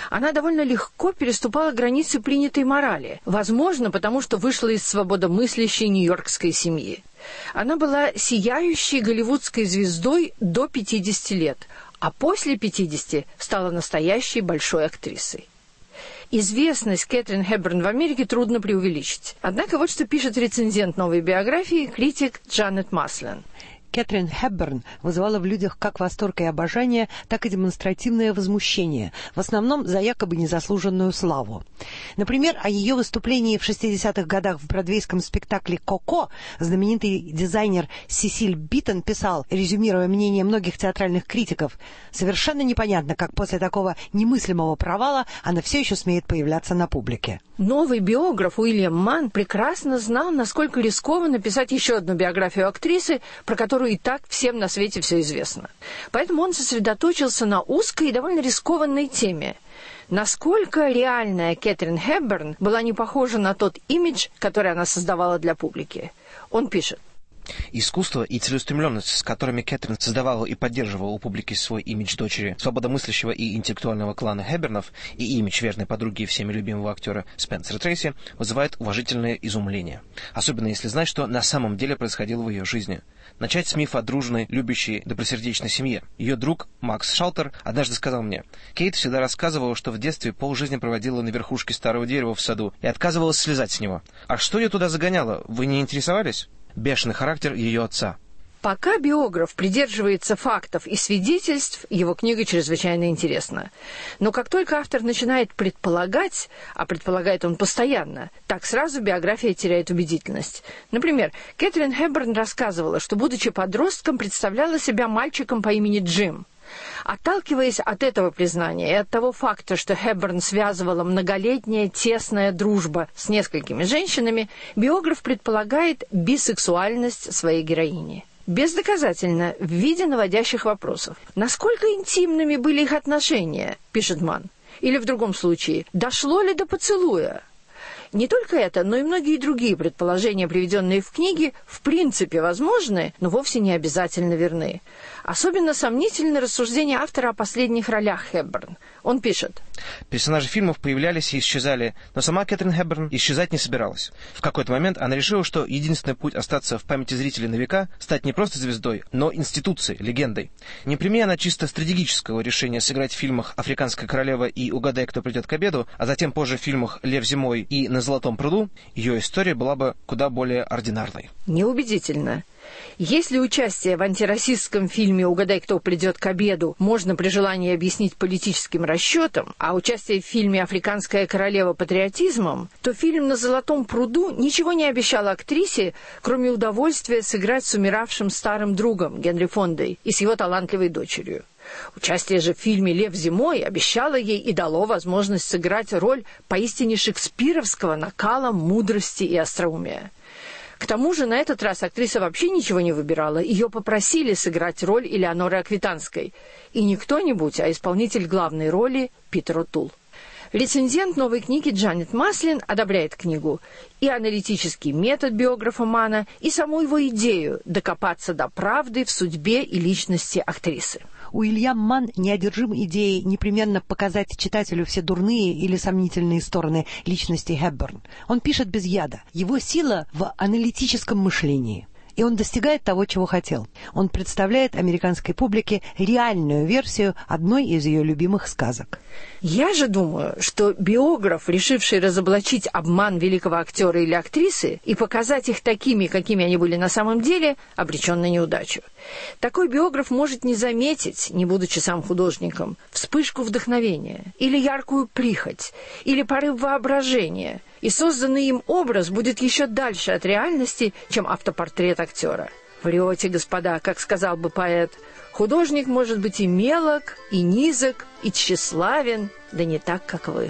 Она довольно легко переступала границы принятой морали, возможно, потому что вышла из свободомыслящей нью-йоркской семьи. Она была сияющей голливудской звездой до пятидесяти лет, а после пятидесяти стала настоящей большой актрисой. Известность Кэтрин Хепберн в Америке трудно преувеличить. Однако вот что пишет рецензент новой биографии, критик Джанет Маслен. Кэтрин Хепберн вызывала в людях как восторг и обожание, так и демонстративное возмущение, в основном за якобы незаслуженную славу. Например, о ее выступлении в шестидесятых годах в бродвейском спектакле «Коко» знаменитый дизайнер Сесиль Биттон писал, резюмируя мнение многих театральных критиков, «Совершенно непонятно, как после такого немыслимого провала она все еще смеет появляться на публике». Новый биограф Уильям Манн прекрасно знал, насколько рискованно писать еще одну биографию актрисы, про которую и так всем на свете все известно. Поэтому он сосредоточился на узкой и довольно рискованной теме. Насколько реальная Кэтрин Хепберн была не похожа на тот имидж, который она создавала для публики. Он пишет. Искусство и целеустремленность, с которыми Кэтрин создавала и поддерживала у публики свой имидж дочери свободомыслящего и интеллектуального клана Хепбернов и имидж верной подруги всеми любимого актера Спенсера Трейси, вызывает уважительное изумление. Особенно если знать, что на самом деле происходило в ее жизни. Начать с мифа о дружной, любящей, добросердечной семье. Ее друг Макс Шалтер однажды сказал мне, Кейт всегда рассказывала, что в детстве полжизни проводила на верхушке старого дерева в саду и отказывалась слезать с него. А что ее туда загоняло, вы не интересовались? Бешеный характер ее отца. Пока биограф придерживается фактов и свидетельств, его книга чрезвычайно интересна. Но как только автор начинает предполагать, а предполагает он постоянно, так сразу биография теряет убедительность. Например, Кэтрин Хепберн рассказывала, что, будучи подростком, представляла себя мальчиком по имени Джим. Отталкиваясь от этого признания и от того факта, что Хепберн связывала многолетняя тесная дружба с несколькими женщинами, биограф предполагает бисексуальность своей героини. Бездоказательно, в виде наводящих вопросов. Насколько интимными были их отношения, пишет Манн. Или в другом случае, дошло ли до поцелуя? Не только это, но и многие другие предположения, приведенные в книге, в принципе возможны, но вовсе не обязательно верны. Особенно сомнительны рассуждения автора о последних ролях Хепберн. Он пишет. Персонажи фильмов появлялись и исчезали, но сама Кэтрин Хепберн исчезать не собиралась. В какой-то момент она решила, что единственный путь остаться в памяти зрителей на века – стать не просто звездой, но институцией, легендой. Не прими она чисто стратегического решения сыграть в фильмах «Африканская королева» и «Угадай, кто придет к обеду», а затем позже в фильмах «Лев зимой» и «На золотом пруду», ее история была бы куда более ординарной. Неубедительно. Если участие в антироссийском фильме «Угадай, кто придет к обеду» можно при желании объяснить политическим расчетом, а участие в фильме «Африканская королева» патриотизмом, то фильм «На золотом пруду» ничего не обещал актрисе, кроме удовольствия сыграть с умиравшим старым другом Генри Фондой и с его талантливой дочерью. Участие же в фильме «Лев зимой» обещало ей и дало возможность сыграть роль поистине шекспировского накала мудрости и остроумия. К тому же на этот раз актриса вообще ничего не выбирала. Ее попросили сыграть роль Элеоноры Аквитанской. И не кто-нибудь, а исполнитель главной роли Питер О'Тул. Рецензент новой книги Джанет Маслен одобряет книгу. И аналитический метод биографа Манна, и саму его идею докопаться до правды в судьбе и личности актрисы. Уильям Манн неодержим идеей непременно показать читателю все дурные или сомнительные стороны личности Хепберн. Он пишет без яда. Его сила в аналитическом мышлении. И он достигает того, чего хотел. Он представляет американской публике реальную версию одной из ее любимых сказок. Я же думаю, что биограф, решивший разоблачить обман великого актера или актрисы и показать их такими, какими они были на самом деле, обречен на неудачу. Такой биограф может не заметить, не будучи сам художником, вспышку вдохновения, или яркую прихоть, или порыв воображения, и созданный им образ будет еще дальше от реальности, чем автопортрет актера. Врете, господа, как сказал бы поэт, художник может быть и мелок, и низок, и тщеславен, да не так, как вы.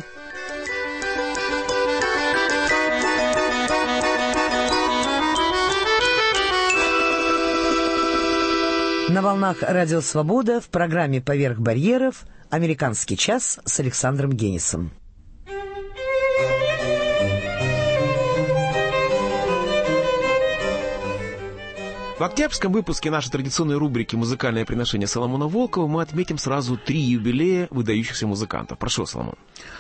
На волнах Радио Свобода в программе «Поверх барьеров» «Американский час» с Александром Генисом. В октябрьском выпуске нашей традиционной рубрики «Музыкальное приношение» Соломона Волкова мы отметим сразу три юбилея выдающихся музыкантов. Прошу, Соломон.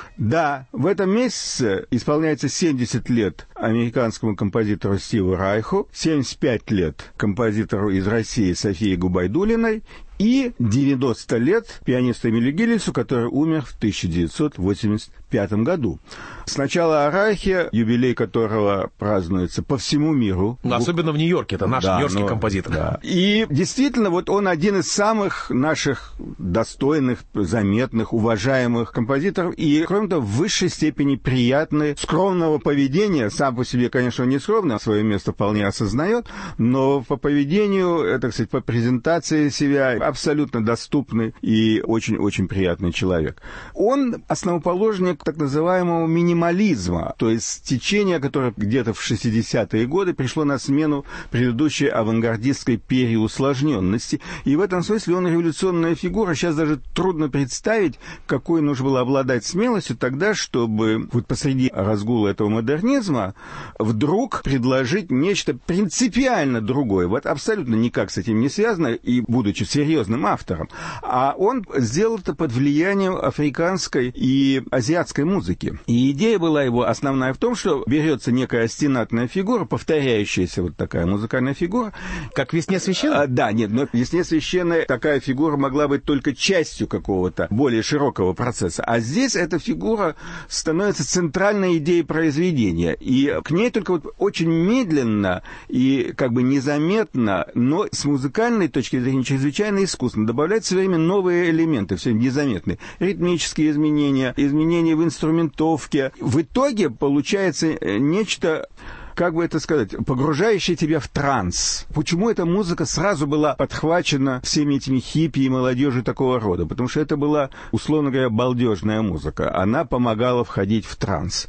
Да, в этом месяце исполняется семьдесят лет американскому композитору Стиву Райху, семьдесят пять лет композитору из России Софии Губайдуллиной и девяносто лет пианисту Эмилию Гиллису, который умер в тысяча девятьсот восемьдесят пятом году. Сначала о Райхе, юбилей которого празднуется по всему миру. Ну, особенно в Нью-Йорке, это наш да, нью-йоркский но, композитор. Да. И действительно, вот он один из самых наших достойных, заметных, уважаемых композиторов, и, кроме того, в высшей степени приятный, скромного поведения. Сам по себе, конечно, не скромный, свое место вполне осознает, но по поведению, так сказать, по презентации себя абсолютно доступный и очень-очень приятный человек. Он основоположник так называемого минимализма, то есть течение, которое где-то в шестидесятые годы пришло на смену предыдущей авангардистской переусложненности. И в этом смысле он революционная фигура. Сейчас даже трудно представить, какой нужно было обладать смелостью тогда, чтобы вот посреди разгула этого модернизма вдруг предложить нечто принципиально другое. Вот абсолютно никак с этим не связано, и будучи серьезным автором. А он сделал это под влиянием африканской и азиатской музыки. И идея была его основная в том, что берется некая остинатная фигура, повторяющаяся вот такая музыкальная фигура. Как «Весне священная»? А, да, нет, но «Весне священная» такая фигура могла быть только частью какого-то более широкого процесса. А здесь эта фигура становится центральной идеей произведения. И к ней только вот очень медленно и как бы незаметно, но с музыкальной точки зрения чрезвычайно искусно добавляются все время новые элементы, все незаметные. Ритмические изменения, изменения в инструментовке. В итоге получается нечто, как бы это сказать, погружающая тебя в транс. Почему эта музыка сразу была подхвачена всеми этими хиппи и молодежью такого рода? Потому что это была, условно говоря, балдежная музыка. Она помогала входить в транс.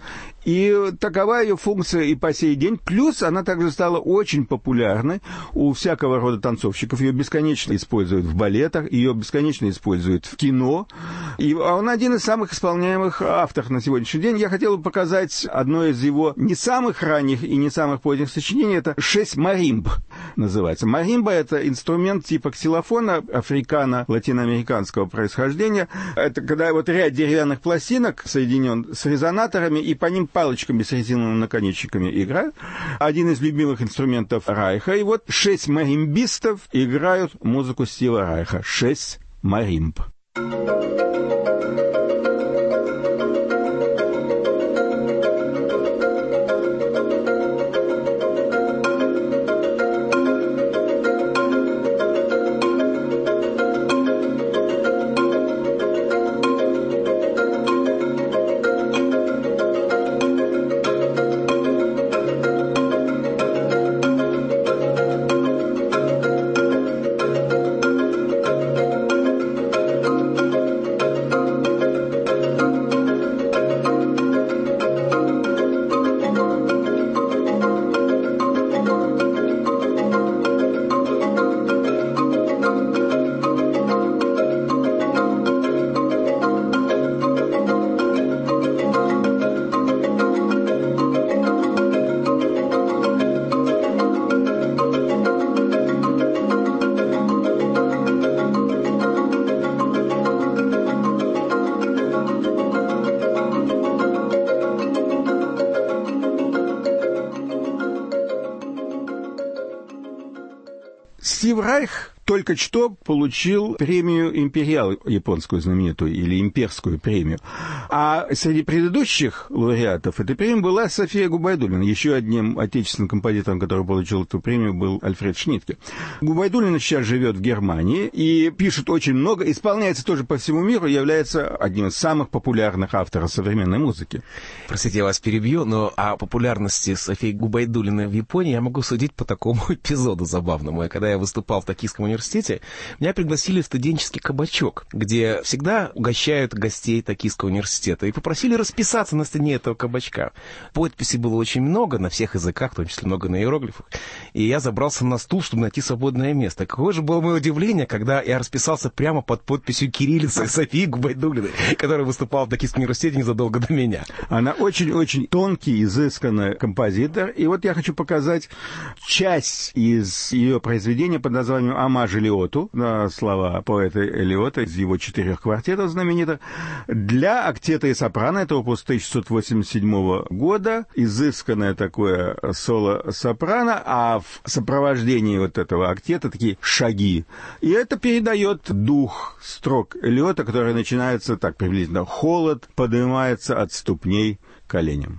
И такова ее функция и по сей день. Плюс она также стала очень популярной у всякого рода танцовщиков. Ее бесконечно используют в балетах, ее бесконечно используют в кино. И он один из самых исполняемых авторов на сегодняшний день. Я хотел бы показать одно из его не самых ранних и не самых поздних сочинений. Это «Шесть маримб» называется. Маримба — это инструмент типа ксилофона африкано-латиноамериканского происхождения. Это когда вот ряд деревянных пластинок соединен с резонаторами, и по ним палочками с резиновыми наконечниками играют. Один из любимых инструментов Райха. И вот шесть маримбистов играют музыку Стива Райха. Шесть маримб. Стив Райх только что получил премию «Империал», японскую знаменитую, или имперскую премию. А среди предыдущих лауреатов этой премии была София Губайдуллина. Еще одним отечественным композитором, который получил эту премию, был Альфред Шнитке. Губайдуллина сейчас живет в Германии и пишет очень много, исполняется тоже по всему миру, является одним из самых популярных авторов современной музыки. Простите, я вас перебью, но о популярности Софии Губайдуллиной в Японии я могу судить по такому эпизоду забавному. Когда я выступал в Токийском университете, университете, меня пригласили в студенческий кабачок, где всегда угощают гостей Токийского университета, и попросили расписаться на стене этого кабачка. Подписей было очень много, на всех языках, в том числе много на иероглифах. И я забрался на стул, чтобы найти свободное место. Какое же было мое удивление, когда я расписался прямо под подписью кириллицы Софии Губайдуллиной, которая выступала в Токийском университете незадолго до меня. Она очень-очень тонкий, изысканный композитор. И вот я хочу показать часть из ее произведения под названием «Омаж Элиоту», на слова поэта Элиота из его четырех квартетов знаменитых, для октета и сопрано. Это опус тысяча шестьсот восемьдесят седьмого года, изысканное такое соло-сопрано, а в сопровождении вот этого октета такие шаги. И это передает дух строк Элиота, которые начинаются так приблизительно: «Холод поднимается от ступней к коленям».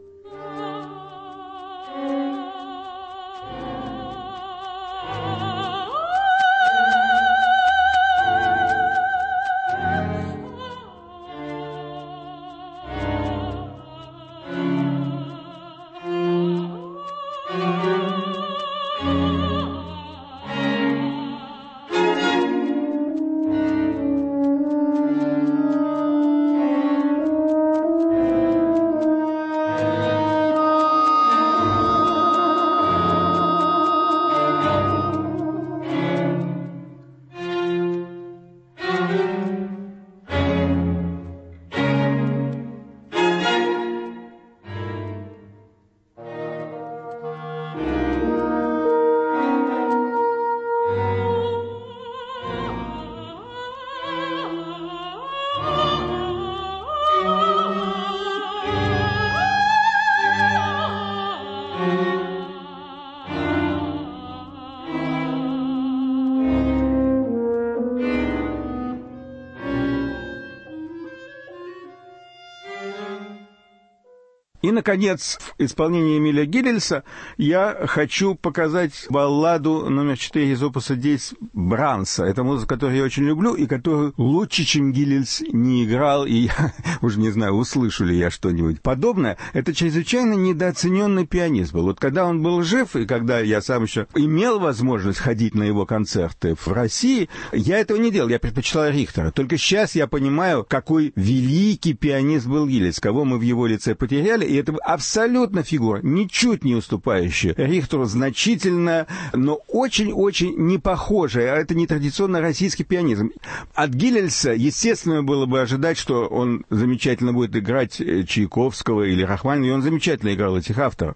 И, наконец, в исполнении Эмиля Гиллельса я хочу показать балладу номер четыре из опуса десять Брамса. Это музыка, которую я очень люблю, и которую лучше, чем Гиллельс, не играл, и я уже не знаю, услышу ли я что-нибудь подобное. Это чрезвычайно недооцененный пианист был. Вот когда он был жив, и когда я сам еще имел возможность ходить на его концерты в России, я этого не делал, я предпочитал Рихтера. Только сейчас я понимаю, какой великий пианист был Гиллельс, кого мы в его лице потеряли. И это абсолютно фигура, ничуть не уступающая Рихтеру, значительно, но очень-очень не похожая. А это не традиционно российский пианизм. От Гиллельса, естественно, было бы ожидать, что он замечательно будет играть Чайковского или Рахманинова, и он замечательно играл этих авторов.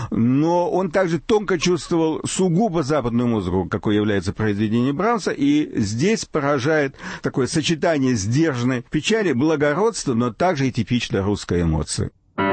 Но он также тонко чувствовал сугубо западную музыку, какой является произведение Брамса, и здесь поражает такое сочетание сдержанной печали, благородства, но также и типично русской эмоции.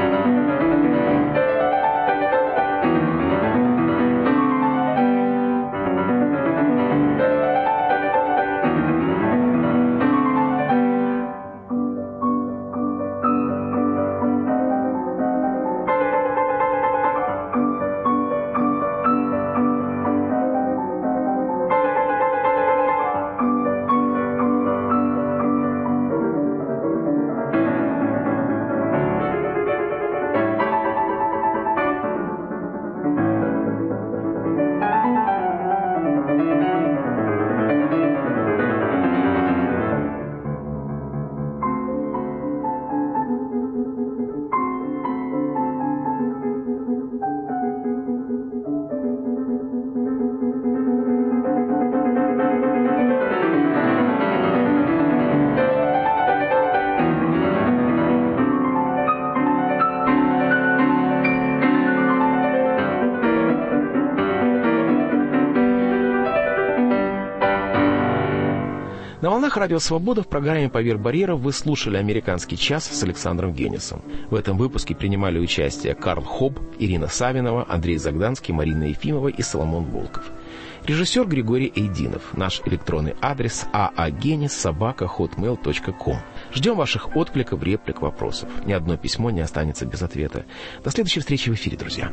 На волнах Радио Свобода в программе «Поверх барьеров» вы слушали «Американский час» с Александром Генисом. В этом выпуске принимали участие Карл Хобб, Ирина Савинова, Андрей Загданский, Марина Ефимова и Соломон Волков. Режиссер Григорий Эйдинов. Наш электронный адрес aagenis собака хотмейл точка ком. Ждем ваших откликов, реплик, вопросов. Ни одно письмо не останется без ответа. До следующей встречи в эфире, друзья.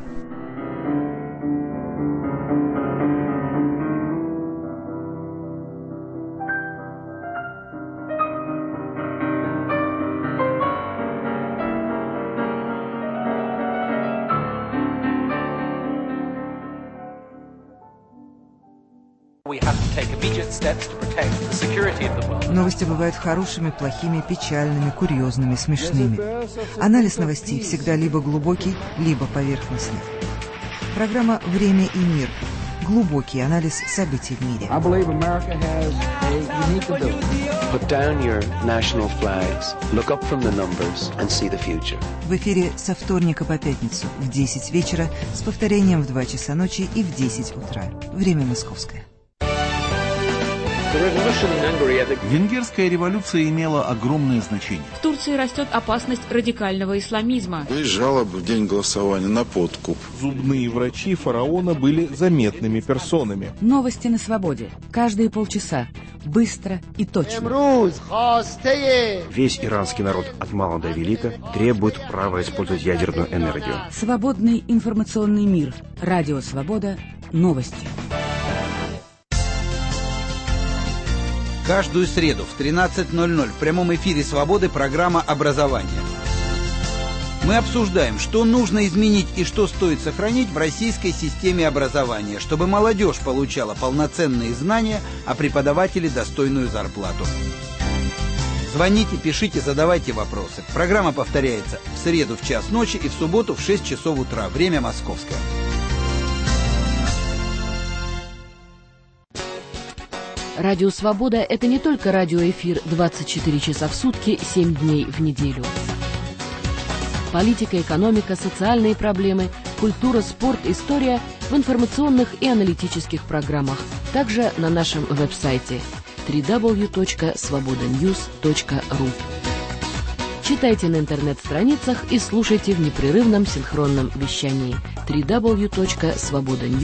Новости бывают хорошими, плохими, печальными, курьезными, смешными. Анализ новостей всегда либо глубокий, либо поверхностный. Программа «Время и мир». Глубокий анализ событий в мире. В эфире со вторника по пятницу в десять вечера с повторением в два часа ночи и в десять утра. Время московское. Венгерская революция имела огромное значение. В Турции растет опасность радикального исламизма. Есть жалобы в день голосования на подкуп. Зубные врачи фараона были заметными персонами. Новости на свободе. Каждые полчаса. Быстро и точно. Весь иранский народ от мала до велика требует права использовать ядерную энергию. Свободный информационный мир. Радио «Свобода». Новости. Каждую среду в тринадцать ноль ноль в прямом эфире «Свободы» программа «Образование». Мы обсуждаем, что нужно изменить и что стоит сохранить в российской системе образования, чтобы молодежь получала полноценные знания, а преподаватели достойную зарплату. Звоните, пишите, задавайте вопросы. Программа повторяется в среду в час ночи и в субботу в шесть часов утра. Время московское. Радио «Свобода» — это не только радиоэфир двадцать четыре часа в сутки, семь дней в неделю. Политика, экономика, социальные проблемы, культура, спорт, история в информационных и аналитических программах. Также на нашем веб-сайте дабл ю дабл ю дабл ю точка свобода ньюс точка ру. Читайте на интернет-страницах и слушайте в непрерывном синхронном вещании дабл ю дабл ю дабл ю точка свобода ньюс точка ру.